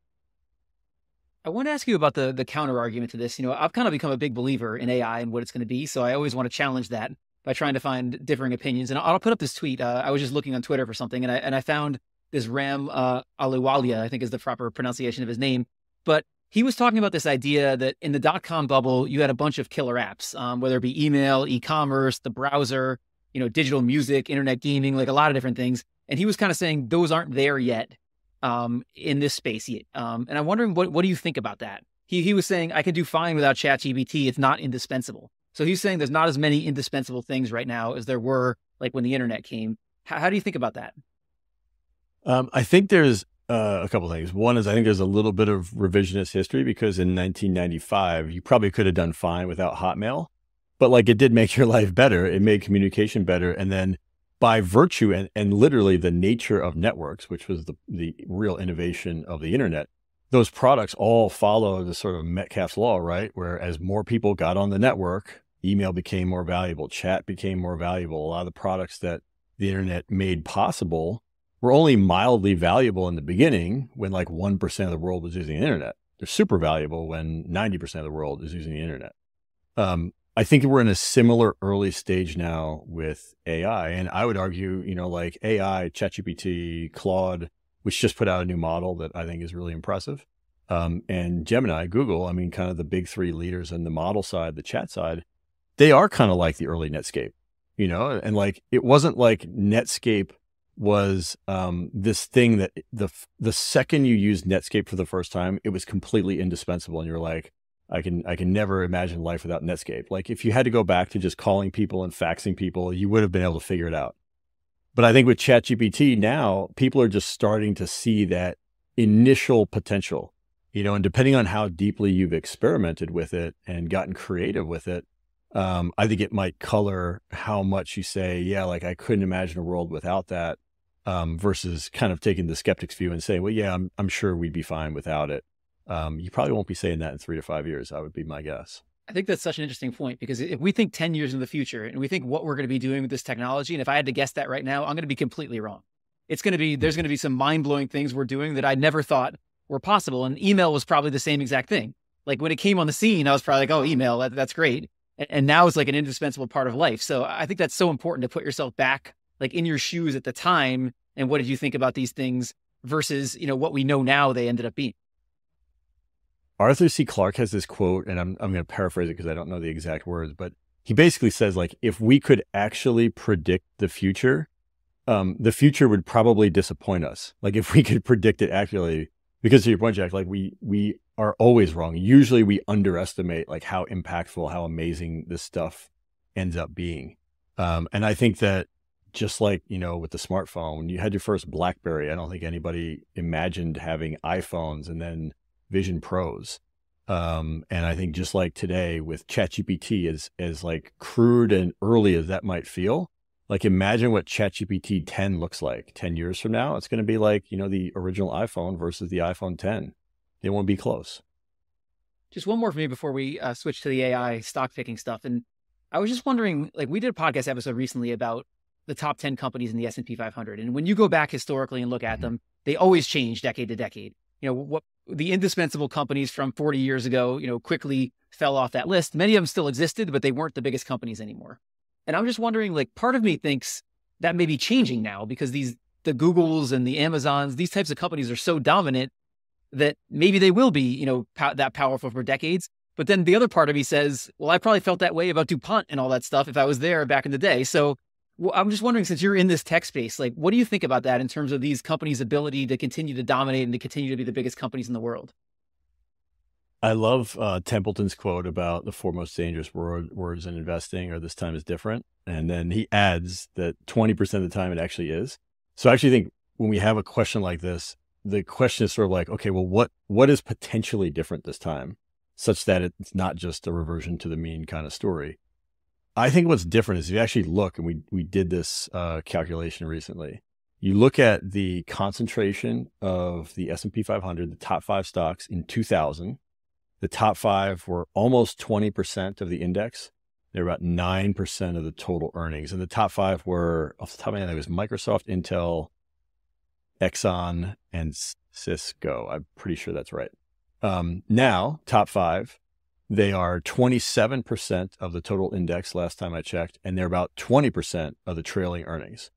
I want to ask you about the the counter argument to this. You know, I've kind of become a big believer in A I and what it's going to be, so I always want to challenge that by trying to find differing opinions. And I'll put up this tweet. Uh, I was just looking on Twitter for something, and I and I found this Ram uh, Aliwalia, I think is the proper pronunciation of his name. But he was talking about this idea that in the dot-com bubble, you had a bunch of killer apps, um, whether it be email, e-commerce, the browser, you know, digital music, internet gaming, like a lot of different things. And he was kind of saying those aren't there yet um, in this space yet. Um, and I'm wondering, what what do you think about that? He he was saying, I can do fine without ChatGPT. It's not indispensable. So he's saying there's not as many indispensable things right now as there were like when the internet came. How, how do you think about that? Um, I think there's uh, a couple of things. One is I think there's a little bit of revisionist history, because in nineteen ninety-five, you probably could have done fine without Hotmail, but like it did make your life better. It made communication better. And then by virtue and, and literally the nature of networks, which was the, the real innovation of the internet, those products all follow the sort of Metcalfe's law, right? Where as more people got on the network, email became more valuable, chat became more valuable. A lot of the products that the internet made possible were only mildly valuable in the beginning when like one percent of the world was using the internet. They're super valuable when ninety percent of the world is using the internet. Um, I think we're in a similar early stage now with A I. And I would argue, you know, like A I, ChatGPT, Claude, which just put out a new model that I think is really impressive. Um, and Gemini, Google, I mean, kind of the big three leaders on the model side, the chat side, they are kind of like the early Netscape, you know, and like, it wasn't like Netscape was um, this thing that the the second you used Netscape for the first time, it was completely indispensable. And you're like, I can I can never imagine life without Netscape. Like if you had to go back to just calling people and faxing people, you would have been able to figure it out. But I think with ChatGPT now, people are just starting to see that initial potential, you know, and depending on how deeply you've experimented with it and gotten creative with it, um, I think it might color how much you say, yeah, like I couldn't imagine a world without that. Um, versus kind of taking the skeptic's view and saying, well, yeah, I'm, I'm sure we'd be fine without it. Um, you probably won't be saying that in three to five years, I would be my guess. I think that's such an interesting point, because if we think ten years in the future and we think what we're going to be doing with this technology, and if I had to guess that right now, I'm going to be completely wrong. It's going to be, there's going to be some mind-blowing things we're doing that I never thought were possible. And email was probably the same exact thing. Like when it came on the scene, I was probably like, oh, email, that, that's great. And, and now it's like an indispensable part of life. So I think that's so important to put yourself back like in your shoes at the time. And what did you think about these things versus, you know, what we know now they ended up being? Arthur C. Clarke has this quote, and I'm I'm going to paraphrase it because I don't know the exact words, but he basically says, like, if we could actually predict the future, um, the future would probably disappoint us. Like if we could predict it accurately, because to your point, Jack, like we, we are always wrong. Usually we underestimate like how impactful, how amazing this stuff ends up being. Um, and I think that just like, you know, with the smartphone, when you had your first BlackBerry, I don't think anybody imagined having iPhones and then Vision Pros. Um, and I think just like today with ChatGPT, as, as like crude and early as that might feel, like imagine what ChatGPT ten looks like ten years from now. It's going to be like, you know, the original iPhone versus the iPhone ten. They won't be close. Just one more for me before we uh, switch to the A I stock picking stuff. And I was just wondering, like we did a podcast episode recently about the top ten companies in the S and P five hundred. And when you go back historically and look at mm-hmm. them, they always change decade to decade. You know, what the indispensable companies from forty years ago, you know, quickly fell off that list. Many of them still existed, but they weren't the biggest companies anymore. And I'm just wondering, like, part of me thinks that may be changing now because these, the Googles and the Amazons, these types of companies are so dominant that maybe they will be, you know, pow- that powerful for decades. But then the other part of me says, well, I probably felt that way about DuPont and all that stuff if I was there back in the day. So well, I'm just wondering, since you're in this tech space, like, what do you think about that in terms of these companies' ability to continue to dominate and to continue to be the biggest companies in the world? I love uh, Templeton's quote about the four most dangerous word, words in investing, or this time is different. And then he adds that twenty percent of the time it actually is. So I actually think when we have a question like this, the question is sort of like, okay, well, what what is potentially different this time, such that it's not just a reversion to the mean kind of story? I think what's different is if you actually look, and we we did this uh, calculation recently, you look at the concentration of the S and P five hundred, the top five stocks in two thousand. The top five were almost twenty percent of the index. They're about nine percent of the total earnings. And the top five were, off the top of my head, it was Microsoft, Intel, Exxon, and Cisco. I'm pretty sure that's right. Um, now, top five, they are twenty-seven percent of the total index last time I checked, and they're about twenty percent of the trailing earnings.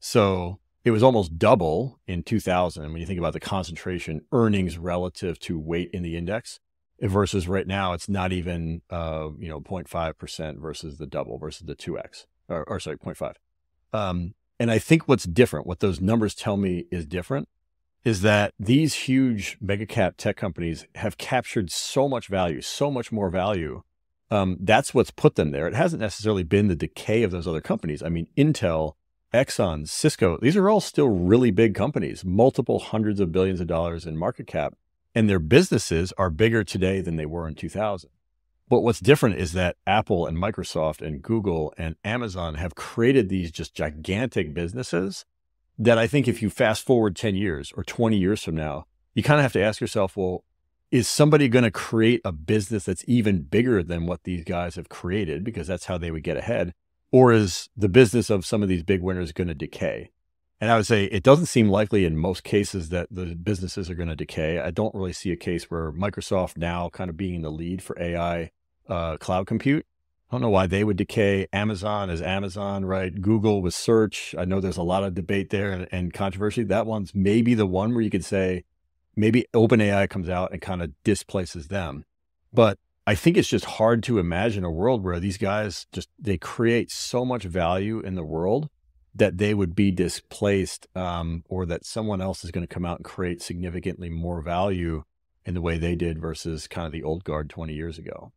So it was almost double in two thousand when you think about the concentration earnings relative to weight in the index. Versus right now, it's not even, uh, you know, zero point five percent versus the double versus the two X, or, or sorry, zero point five. Um, and I think what's different, what those numbers tell me is different, is that these huge mega cap tech companies have captured so much value, so much more value. Um, that's what's put them there. It hasn't necessarily been the decay of those other companies. I mean, Intel, Exxon, Cisco, these are all still really big companies, multiple hundreds of billions of dollars in market cap. And their businesses are bigger today than they were in two thousand. But what's different is that Apple and Microsoft and Google and Amazon have created these just gigantic businesses that I think if you fast forward ten years or twenty years from now, you kind of have to ask yourself, well, is somebody going to create a business that's even bigger than what these guys have created because that's how they would get ahead? Or is the business of some of these big winners going to decay? And I would say it doesn't seem likely in most cases that the businesses are going to decay. I don't really see a case where Microsoft now kind of being the lead for A I uh, cloud compute. I don't know why they would decay. Amazon is Amazon, right? Google with search. I know there's a lot of debate there and, and controversy. That one's maybe the one where you could say maybe OpenAI comes out and kind of displaces them. But I think it's just hard to imagine a world where these guys just, they create so much value in the world that they would be displaced, um, or that someone else is going to come out and create significantly more value in the way they did versus kind of the old guard twenty years ago.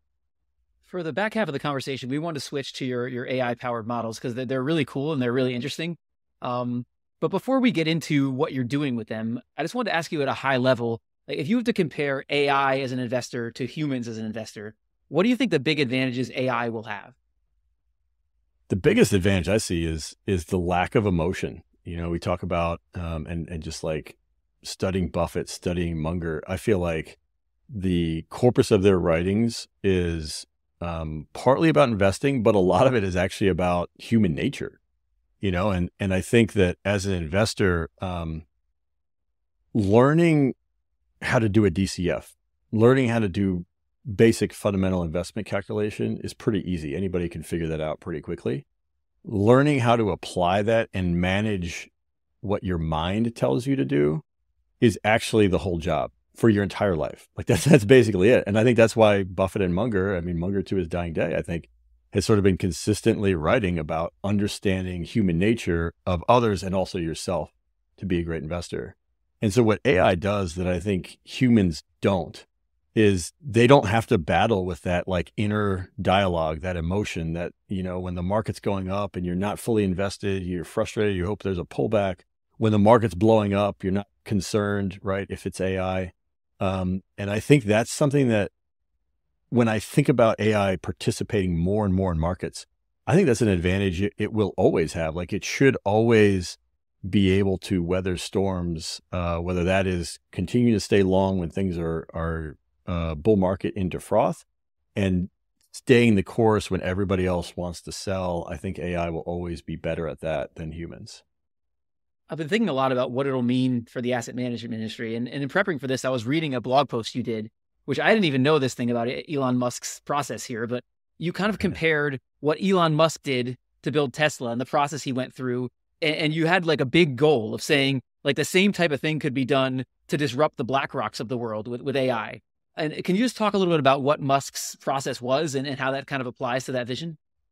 For the back half of the conversation, we want to switch to your, your A I-powered models because they're, they're really cool and they're really interesting. Um, but before we get into what you're doing with them, I just wanted to ask you at a high level, like if you have to compare A I as an investor to humans as an investor, what do you think the big advantages A I will have? The biggest advantage I see is is the lack of emotion. You know, we talk about um, and and just like studying Buffett, studying Munger. I feel like the corpus of their writings is um, partly about investing, but a lot of it is actually about human nature. You know, and and I think that as an investor, um, learning how to do a D C F, learning how to do basic fundamental investment calculation is pretty easy. Anybody can figure that out pretty quickly. Learning how to apply that and manage what your mind tells you to do is actually the whole job for your entire life. Like that's, that's basically it. And I think that's why Buffett and Munger, I mean, Munger to his dying day, I think has sort of been consistently writing about understanding human nature of others and also yourself to be a great investor. And so what A I does that I think humans don't is they don't have to battle with that like inner dialogue, that emotion that, you know, when the market's going up and you're not fully invested, you're frustrated, you hope there's a pullback. When the market's blowing up, you're not concerned, right? If it's A I. Um, and I think that's something that when I think about A I participating more and more in markets, I think that's an advantage it, it will always have. Like it should always be able to weather storms, uh, whether that is continuing to stay long when things are, are uh, bull market into froth and staying the course when everybody else wants to sell. I think A I will always be better at that than humans. I've been thinking a lot about what it'll mean for the asset management industry. And, and in prepping for this, I was reading a blog post you did, which I didn't even know this thing about Elon Musk's process here, but you kind of compared what Elon Musk did to build Tesla and the process he went through. And, and you had like a big goal of saying like the same type of thing could be done to disrupt the BlackRocks of the world with, with A I. And can you just talk a little bit about what Musk's process was and, and how that kind of applies to that vision?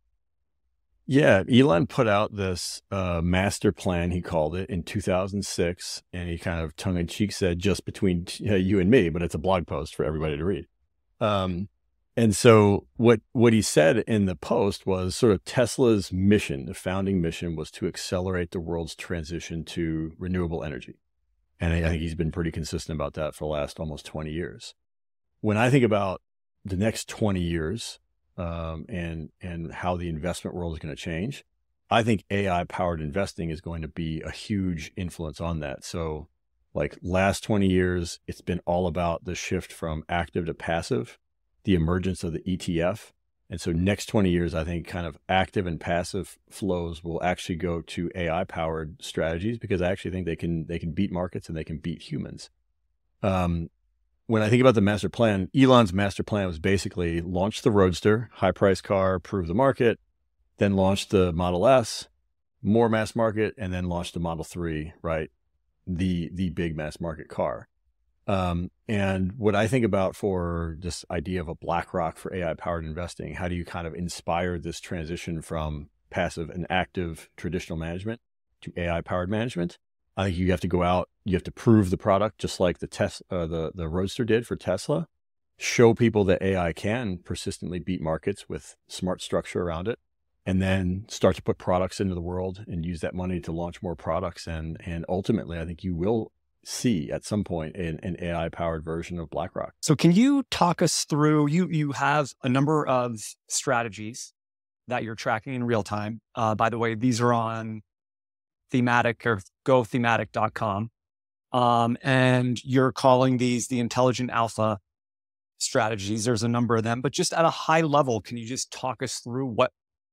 Yeah, Elon put out this uh, master plan, he called it, in two thousand six, and he kind of tongue-in-cheek said, just between uh, you and me, but it's a blog post for everybody to read. Um, and so what what he said in the post was sort of Tesla's mission, the founding mission, was to accelerate the world's transition to renewable energy. And I think he's been pretty consistent about that for the last almost twenty years. When I think about the next twenty years, Um, and and how the investment world is going to change, I think A I-powered investing is going to be a huge influence on that. So like last twenty years, it's been all about the shift from active to passive, the emergence of the E T F. And so next twenty years, I think kind of active and passive flows will actually go to A I-powered strategies because I actually think they can they can beat markets and they can beat humans. Um, When I think about the master plan, Elon's master plan was basically launch the Roadster, high price car, prove the market, then launch the Model S, more mass market, and then launch the Model three, right? The, the big mass market car. Um, and what I think about for this idea of a BlackRock for A I powered investing, how do you kind of inspire this transition from passive and active traditional management to A I powered management? I think you have to go out, you have to prove the product just like the Tes- uh, the, the Roadster did for Tesla, show people that A I can persistently beat markets with smart structure around it, and then start to put products into the world and use that money to launch more products. And, and ultimately, I think you will see at some point an, an A I-powered version of BlackRock. So can you talk us through, you, you have a number of strategies that you're tracking in real time. Uh, by the way, these are on Thematic or go thematic dot com. Um, and you're calling these the intelligent alpha strategies. There's a number of them, but just at a high level, can you just talk us through what,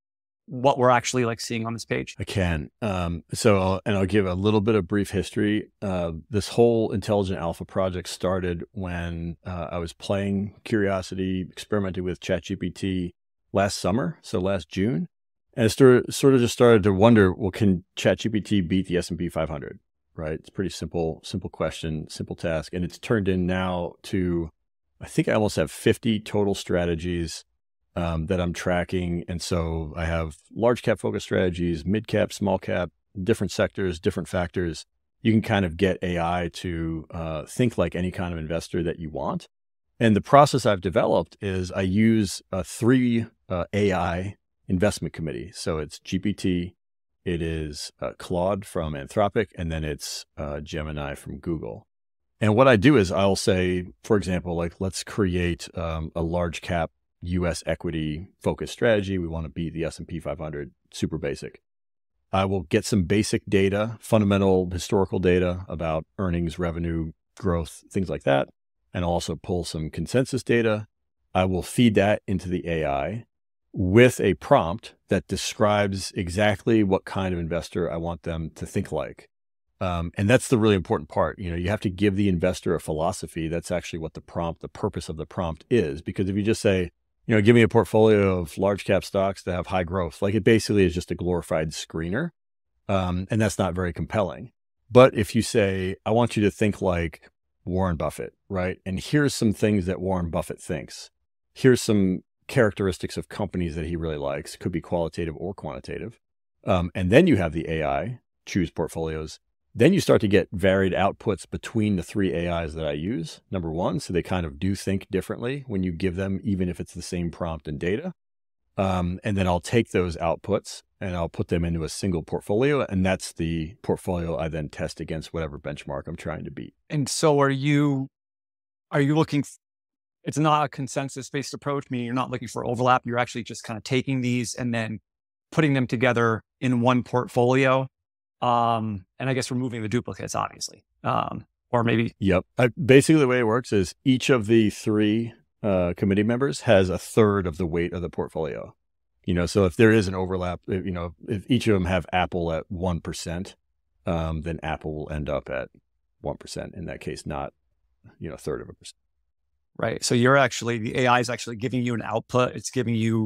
what we're actually like seeing on this page? I can. Um, so, I'll, and I'll give a little bit of brief history. Uh, this whole intelligent alpha project started when uh, I was playing Curiosity, experimenting with ChatGPT last summer. So last June. And I sort of, sort of just started to wonder, well, can ChatGPT beat the S and P five hundred, right? It's a pretty simple, simple question, simple task. And it's turned in now to, I think I almost have fifty total strategies um, that I'm tracking. And so I have large cap focus strategies, mid cap, small cap, different sectors, different factors. You can kind of get A I to uh, think like any kind of investor that you want. And the process I've developed is I use uh, three uh, A I investment committee. So it's G P T, it is uh, Claude from Anthropic, and then it's uh, Gemini from Google. And what I do is I'll say, for example, like let's create um, a large cap U S equity focused strategy. We want to beat the S and P five hundred, super basic. I will get some basic data, fundamental historical data about earnings, revenue, growth, things like that. And I'll also pull some consensus data. I will feed that into the A I with a prompt that describes exactly what kind of investor I want them to think like. Um, and that's the really important part. You know, you have to give the investor a philosophy. That's actually what the prompt, the purpose of the prompt is. Because if you just say, you know, give me a portfolio of large cap stocks that have high growth, like it basically is just a glorified screener. Um, and that's not very compelling. But if you say, I want you to think like Warren Buffett, right? And here's some things that Warren Buffett thinks. Here's some characteristics of companies that he really likes. Could be qualitative or quantitative. Um, and then you have the A I, choose portfolios. Then you start to get varied outputs between the three A Is that I use, number one. So they kind of do think differently when you give them, even if it's the same prompt and data. Um, and then I'll take those outputs and I'll put them into a single portfolio. And that's the portfolio I then test against whatever benchmark I'm trying to beat. And so are you, are you looking, f- it's not a consensus-based approach, meaning you're not looking for overlap. You're actually just kind of taking these and then putting them together in one portfolio. Um, and I guess removing the duplicates, obviously. Um, or maybe. Yep. I, basically, the way it works is each of the three uh, committee members has a third of the weight of the portfolio. You know, so if there is an overlap, you know, if each of them have Apple at one percent, um, then Apple will end up at one percent in that case, not, you know, a third of a percent. Right. So you're actually, the A I is actually giving you an output. It's giving you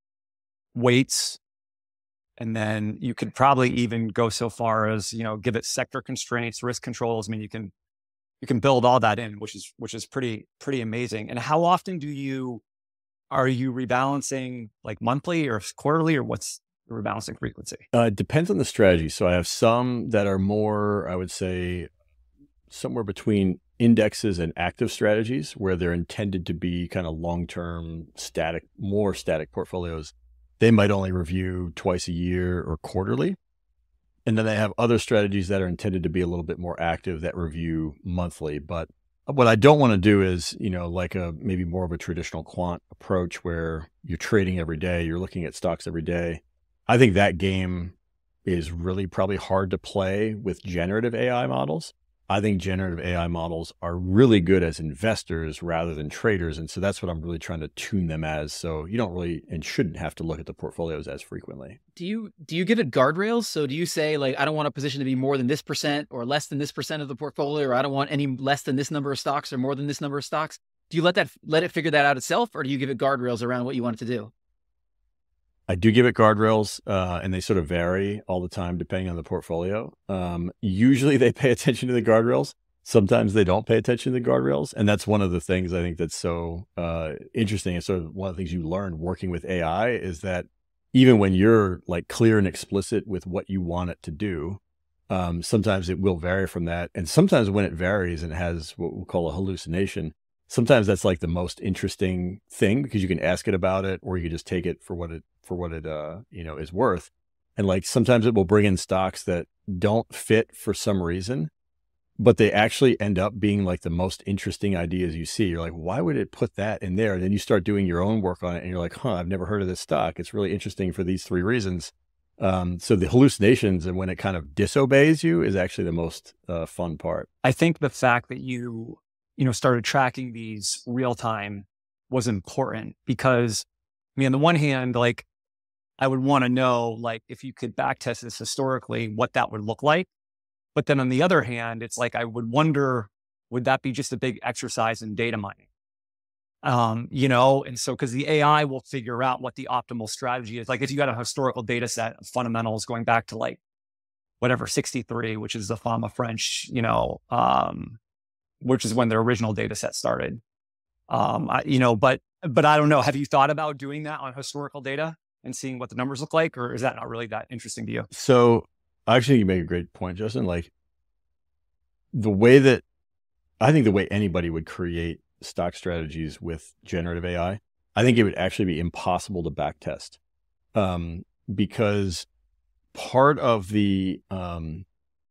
weights. And then you could probably even go so far as, you know, give it sector constraints, risk controls. I mean, you can, you can build all that in, which is, which is pretty, pretty amazing. And how often do you, are you rebalancing like monthly or quarterly, or what's the rebalancing frequency? Uh, it depends on the strategy. So I have some that are more, I would say, somewhere between indexes and active strategies where they're intended to be kind of long-term static, more static portfolios. They might only review twice a year or quarterly. And then they have other strategies that are intended to be a little bit more active that review monthly. But what I don't want to do is, you know, like a maybe more of a traditional quant approach where you're trading every day, you're looking at stocks every day. I think that game is really probably hard to play with generative A I models. I think generative A I models are really good as investors rather than traders. And so that's what I'm really trying to tune them as. So you don't really and shouldn't have to look at the portfolios as frequently. Do you do you give it guardrails? So do you say, like, I don't want a position to be more than this percent or less than this percent of the portfolio, or I don't want any less than this number of stocks or more than this number of stocks? Do you let that let it figure that out itself, or do you give it guardrails around what you want it to do? I do give it guardrails, uh, and they sort of vary all the time depending on the portfolio. Um, usually they pay attention to the guardrails. Sometimes they don't pay attention to the guardrails. And that's one of the things I think that's so uh, interesting. And sort of one of the things you learn working with A I is that even when you're like clear and explicit with what you want it to do, um, sometimes it will vary from that. And sometimes when it varies and has what we'll call a hallucination, sometimes that's like the most interesting thing because you can ask it about it, or you can just take it for what it for what it uh you know is worth. And like sometimes it will bring in stocks that don't fit for some reason, but they actually end up being like the most interesting ideas you see. You're like, why would it put that in there? And then you start doing your own work on it, and you're like, huh, I've never heard of this stock. It's really interesting for these three reasons. Um, so the hallucinations and when it kind of disobeys you is actually the most uh, fun part. I think the fact that you, you know, started tracking these real time was important because, I mean, on the one hand, like I would want to know, like, if you could backtest this historically, what that would look like. But then on the other hand, it's like, I would wonder, would that be just a big exercise in data mining? Um, you know, and so, cause the A I will figure out what the optimal strategy is. Like if you got a historical data set of fundamentals going back to like whatever, sixty-three, which is the Fama French, you know, um, which is when their original data set started. Um, I, you know, but, but I don't know. Have you thought about doing that on historical data and seeing what the numbers look like, or is that not really that interesting to you? So actually you make a great point, Justin. Like the way that I think the way anybody would create stock strategies with generative A I, I think it would actually be impossible to backtest. Um, because part of the, um,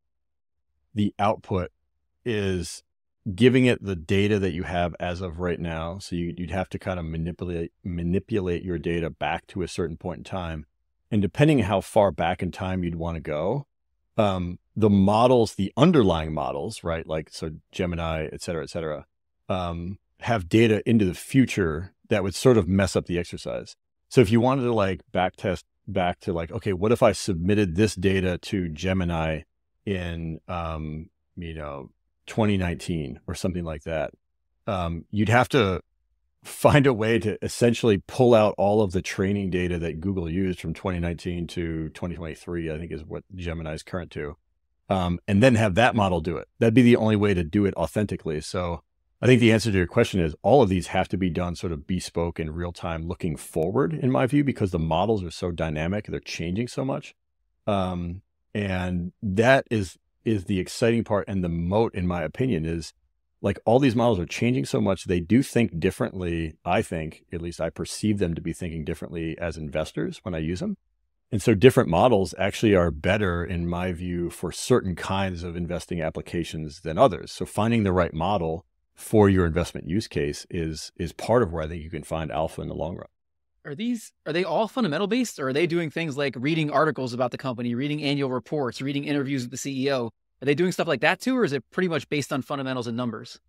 the output is giving it the data that you have as of right now. So you, you'd have to kind of manipulate, manipulate your data back to a certain point in time. And depending on how far back in time you'd want to go, um, the models, the underlying models, right? Like, so Gemini, et cetera, et cetera, um, have data into the future that would sort of mess up the exercise. So if you wanted to like backtest back to like, okay, what if I submitted this data to Gemini in, um, you know, twenty nineteen or something like that, um, you'd have to find a way to essentially pull out all of the training data that Google used from twenty nineteen to twenty twenty-three, I think is what Gemini is current to, um, and then have that model do it. That'd be the only way to do it authentically. So I think the answer to your question is all of these have to be done sort of bespoke in real time, looking forward, in my view, because the models are so dynamic, they're changing so much. Um, and that is, is the exciting part. And the moat, in my opinion, is like all these models are changing so much. They do think differently. I think, at least I perceive them to be thinking differently as investors when I use them. And so different models actually are better, in my view, for certain kinds of investing applications than others. So finding the right model for your investment use case is is part of where I think you can find alpha in the long run. Are these, are they all fundamental based, or are they doing things like reading articles about the company, reading annual reports, reading interviews with the C E O? Are they doing stuff like that too, or is it pretty much based on fundamentals and numbers?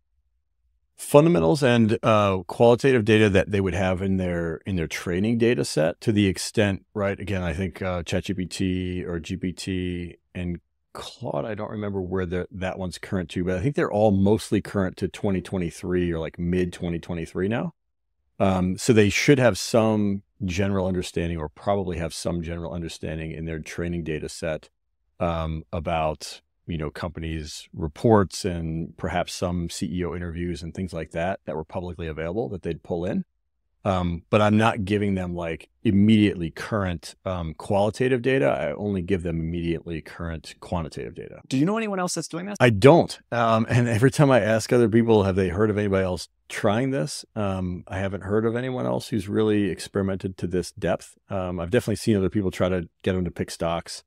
Fundamentals and uh, qualitative data that they would have in their in their training data set, to the extent, right? Again, I think uh, ChatGPT or G P T and Claude, I don't remember where the, that one's current to, but I think they're all mostly current to twenty twenty-three or like mid twenty twenty-three now. Um, so they should have some general understanding, or probably have some general understanding in their training data set um, about, you know, companies' reports and perhaps some C E O interviews and things like that that were publicly available that they'd pull in. Um, but I'm not giving them like immediately current um, qualitative data. I only give them immediately current quantitative data. Do you know anyone else that's doing this? I don't. Um, and every time I ask other people, have they heard of anybody else trying this? Um, I haven't heard of anyone else who's really experimented to this depth. Um, I've definitely seen other people try to get them to pick stocks,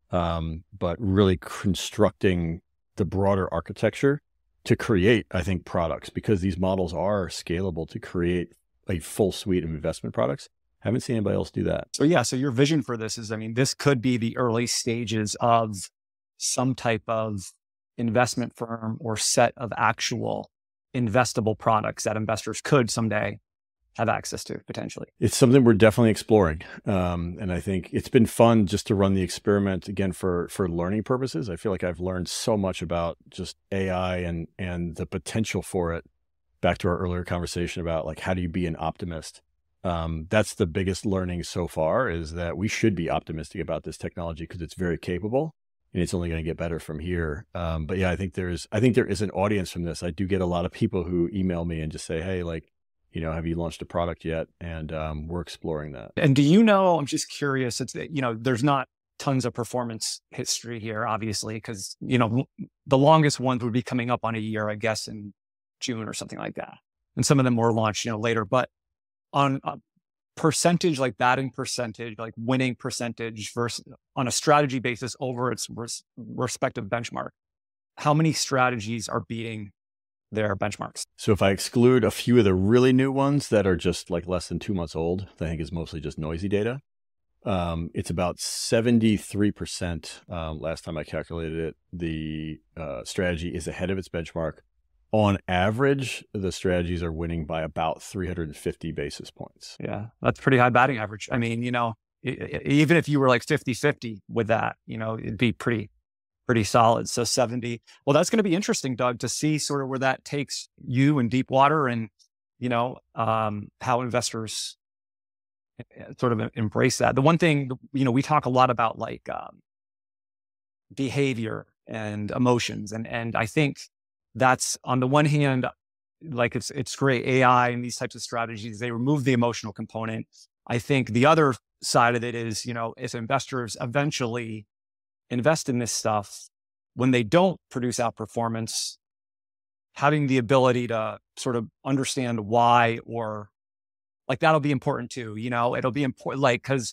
um, but really constructing the broader architecture to create, I think, products, because these models are scalable to create a full suite of investment products. Haven't seen anybody else do that. So yeah, so your vision for this is, I mean, this could be the early stages of some type of investment firm or set of actual investable products that investors could someday have access to potentially. It's something we're definitely exploring. Um, and I think it's been fun just to run the experiment again for, for learning purposes. I feel like I've learned so much about just A I and, and the potential for it. Back to our earlier conversation about like, how do you be an optimist? Um, that's the biggest learning so far, is that we should be optimistic about this technology because it's very capable and it's only going to get better from here. Um, but yeah, I think there's, I think there is an audience from this. I do get a lot of people who email me and just say, hey, like, you know, have you launched a product yet? And um, we're exploring that. And do you know, I'm just curious, it's, you know, there's not tons of performance history here, obviously, because, you know, the longest ones would be coming up on a year, I guess, in June or something like that. And some of them were launched, you know, later, but on a percentage, like batting percentage, like winning percentage versus on a strategy basis over its res- respective benchmark, how many strategies are beating their benchmarks? So if I exclude a few of the really new ones that are just like less than two months old, I think is mostly just noisy data. Um, it's about seventy-three percent. Um, last time I calculated it, the uh, strategy is ahead of its benchmark. On average, the strategies are winning by about three hundred fifty basis points. Yeah, that's pretty high batting average. I mean, you know, even if you were like fifty fifty with that, you know, it'd be pretty, pretty solid. So seventy. Well, that's going to be interesting, Doug, to see sort of where that takes you in deep water and, you know, um, how investors sort of embrace that. The one thing, you know, we talk a lot about like um, behavior and emotions. And, and I think that's on the one hand, like it's, it's great. A I and these types of strategies, they remove the emotional component. I think the other side of it is, you know, if investors eventually invest in this stuff, when they don't produce outperformance, having the ability to sort of understand why, or like that'll be important too. You know, it'll be important, like, cause,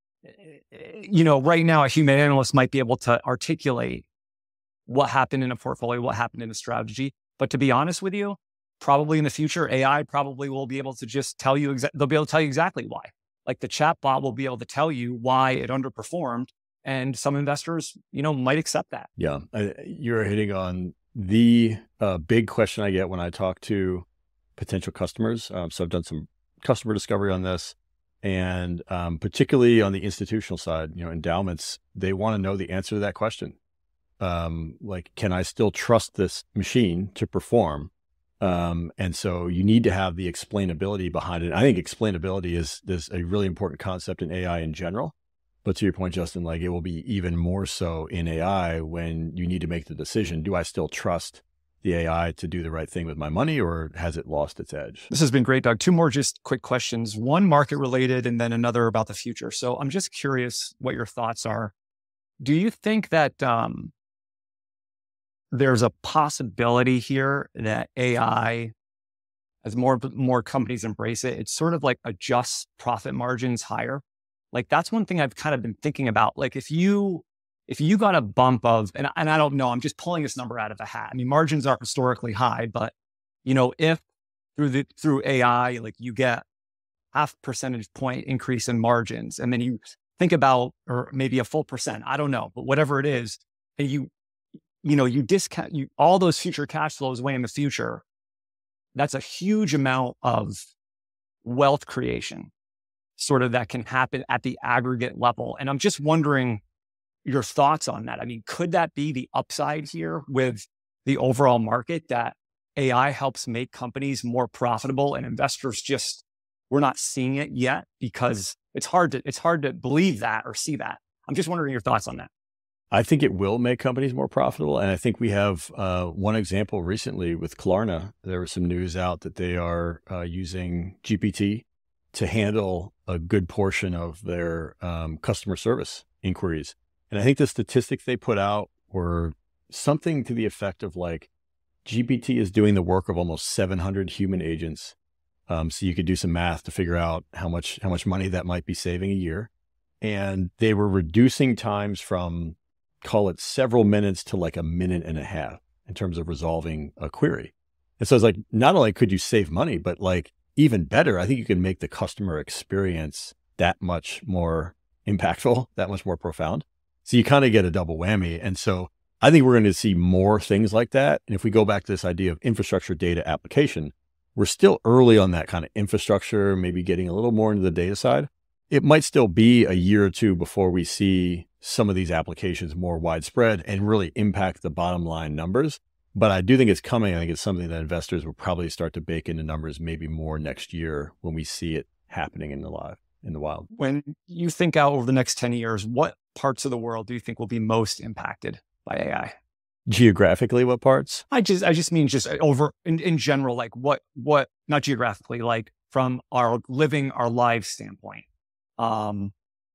you know, right now a human analyst might be able to articulate what happened in a portfolio, what happened in a strategy. But to be honest with you, probably in the future, A I probably will be able to just tell you, exa- they'll be able to tell you exactly why. Like the chatbot will be able to tell you why it underperformed. And some investors, you know, might accept that. Yeah, I, you're hitting on the uh, big question I get when I talk to potential customers. Um, so I've done some customer discovery on this. And um, particularly on the institutional side, you know, endowments, they want to know the answer to that question. Um, like, can I still trust this machine to perform? Um, and so you need to have the explainability behind it. I think explainability is, is a really important concept in A I in general. But to your point, Justin, like it will be even more so in A I when you need to make the decision. Do I still trust the A I to do the right thing with my money, or has it lost its edge? This has been great, Doug. Two more just quick questions, one market related and then another about the future. So I'm just curious what your thoughts are. Do you think that um, there's a possibility here that A I, as more, more companies embrace it, it's sort of like adjusts profit margins higher? Like that's one thing I've kind of been thinking about. Like if you, if you got a bump of, and, and I don't know, I'm just pulling this number out of a hat. I mean, margins are historically high, but you know, if through the, through A I, like you get half percentage point increase in margins, and then you think about, or maybe a full percent, I don't know, but whatever it is, and you, you know, you discount you, all those future cash flows way in the future, that's a huge amount of wealth creation sort of that can happen at the aggregate level. And I'm just wondering your thoughts on that. I mean, could that be the upside here with the overall market, that A I helps make companies more profitable and investors just, we're not seeing it yet because it's hard to, it's hard to believe that or see that. I'm just wondering your thoughts on that. I think it will make companies more profitable. And I think we have uh, one example recently with Klarna. There was some news out that they are uh, using G P T to handle a good portion of their um, customer service inquiries. And I think the statistics they put out were something to the effect of like, G P T is doing the work of almost seven hundred human agents. Um, so you could do some math to figure out how much, how much money that might be saving a year. And they were reducing times from, call it several minutes to like a minute and a half in terms of resolving a query. And so it's like, not only could you save money, but like even better, I think you can make the customer experience that much more impactful, that much more profound. So you kind of get a double whammy. And so I think we're going to see more things like that. And if we go back to this idea of infrastructure data application, we're still early on that kind of infrastructure, maybe getting a little more into the data side. It might still be a year or two before we see some of these applications more widespread and really impact the bottom line numbers. But I do think it's coming. I think it's something that investors will probably start to bake into numbers maybe more next year when we see it happening in the live, in the wild. When you think out over the next ten years, what parts of the world do you think will be most impacted by A I? Geographically, what parts? I just, I just mean just over in, in general, like what, what, not geographically, like from our living our lives standpoint. Um,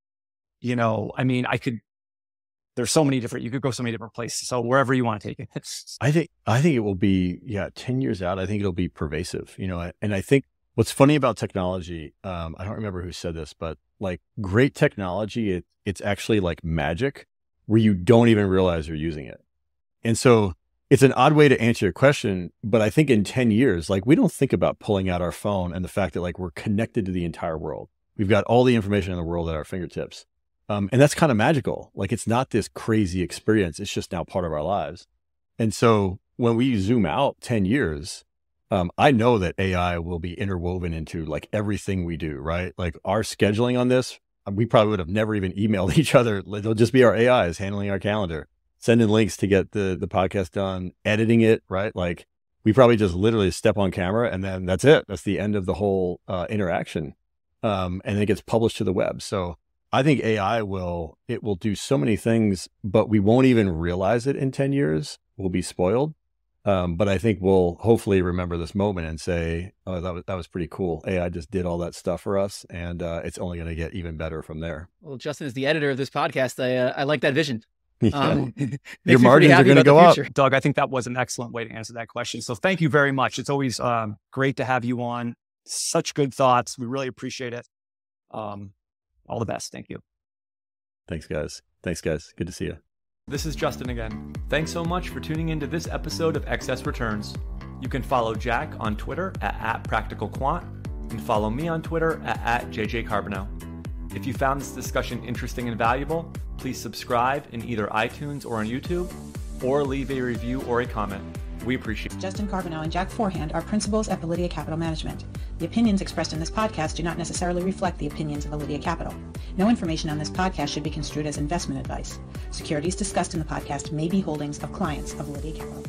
you know, I mean, I could, there's so many different, you could go so many different places. So wherever you want to take it. I think, I think it will be, yeah, ten years out, I think it'll be pervasive, you know, and I think what's funny about technology, um, I don't remember who said this, but like great technology, it, it's actually like magic where you don't even realize you're using it. And so it's an odd way to answer your question, but I think in ten years, like we don't think about pulling out our phone and the fact that like we're connected to the entire world. We've got all the information in the world at our fingertips. Um, and that's kind of magical. Like it's not this crazy experience. It's just now part of our lives. And so when we zoom out ten years, um, I know that A I will be interwoven into like everything we do, right? Like our scheduling on this, we probably would have never even emailed each other. It'll just be our A Is handling our calendar, sending links to get the, the podcast done, editing it, right? Like we probably just literally step on camera and then that's it. That's the end of the whole uh, interaction. Um, and it gets published to the web. So I think A I will, it will do so many things, but we won't even realize it in ten years. We'll be spoiled. Um, but I think we'll hopefully remember this moment and say, oh, that was, that was pretty cool. A I just did all that stuff for us. And uh, it's only going to get even better from there. Well, Justin is the editor of this podcast. I, uh, I like that vision. Yeah. Um, Your margins are going to go up. Doug, I think that was an excellent way to answer that question. So thank you very much. It's always um, great to have you on. Such good thoughts. We really appreciate it. Um, all the best. Thank you. Thanks, guys. Thanks, guys. Good to see you. This is Justin again. Thanks so much for tuning into this episode of Excess Returns. You can follow Jack on Twitter at, at PracticalQuant and follow me on Twitter at, at J J Carbonell. If you found this discussion interesting and valuable, please subscribe in either iTunes or on YouTube, or leave a review or a comment. We appreciate it. Justin Carbonell and Jack Forehand are principals at Validia Capital Management. The opinions expressed in this podcast do not necessarily reflect the opinions of Validia Capital. No information on this podcast should be construed as investment advice. Securities discussed in the podcast may be holdings of clients of Validia Capital.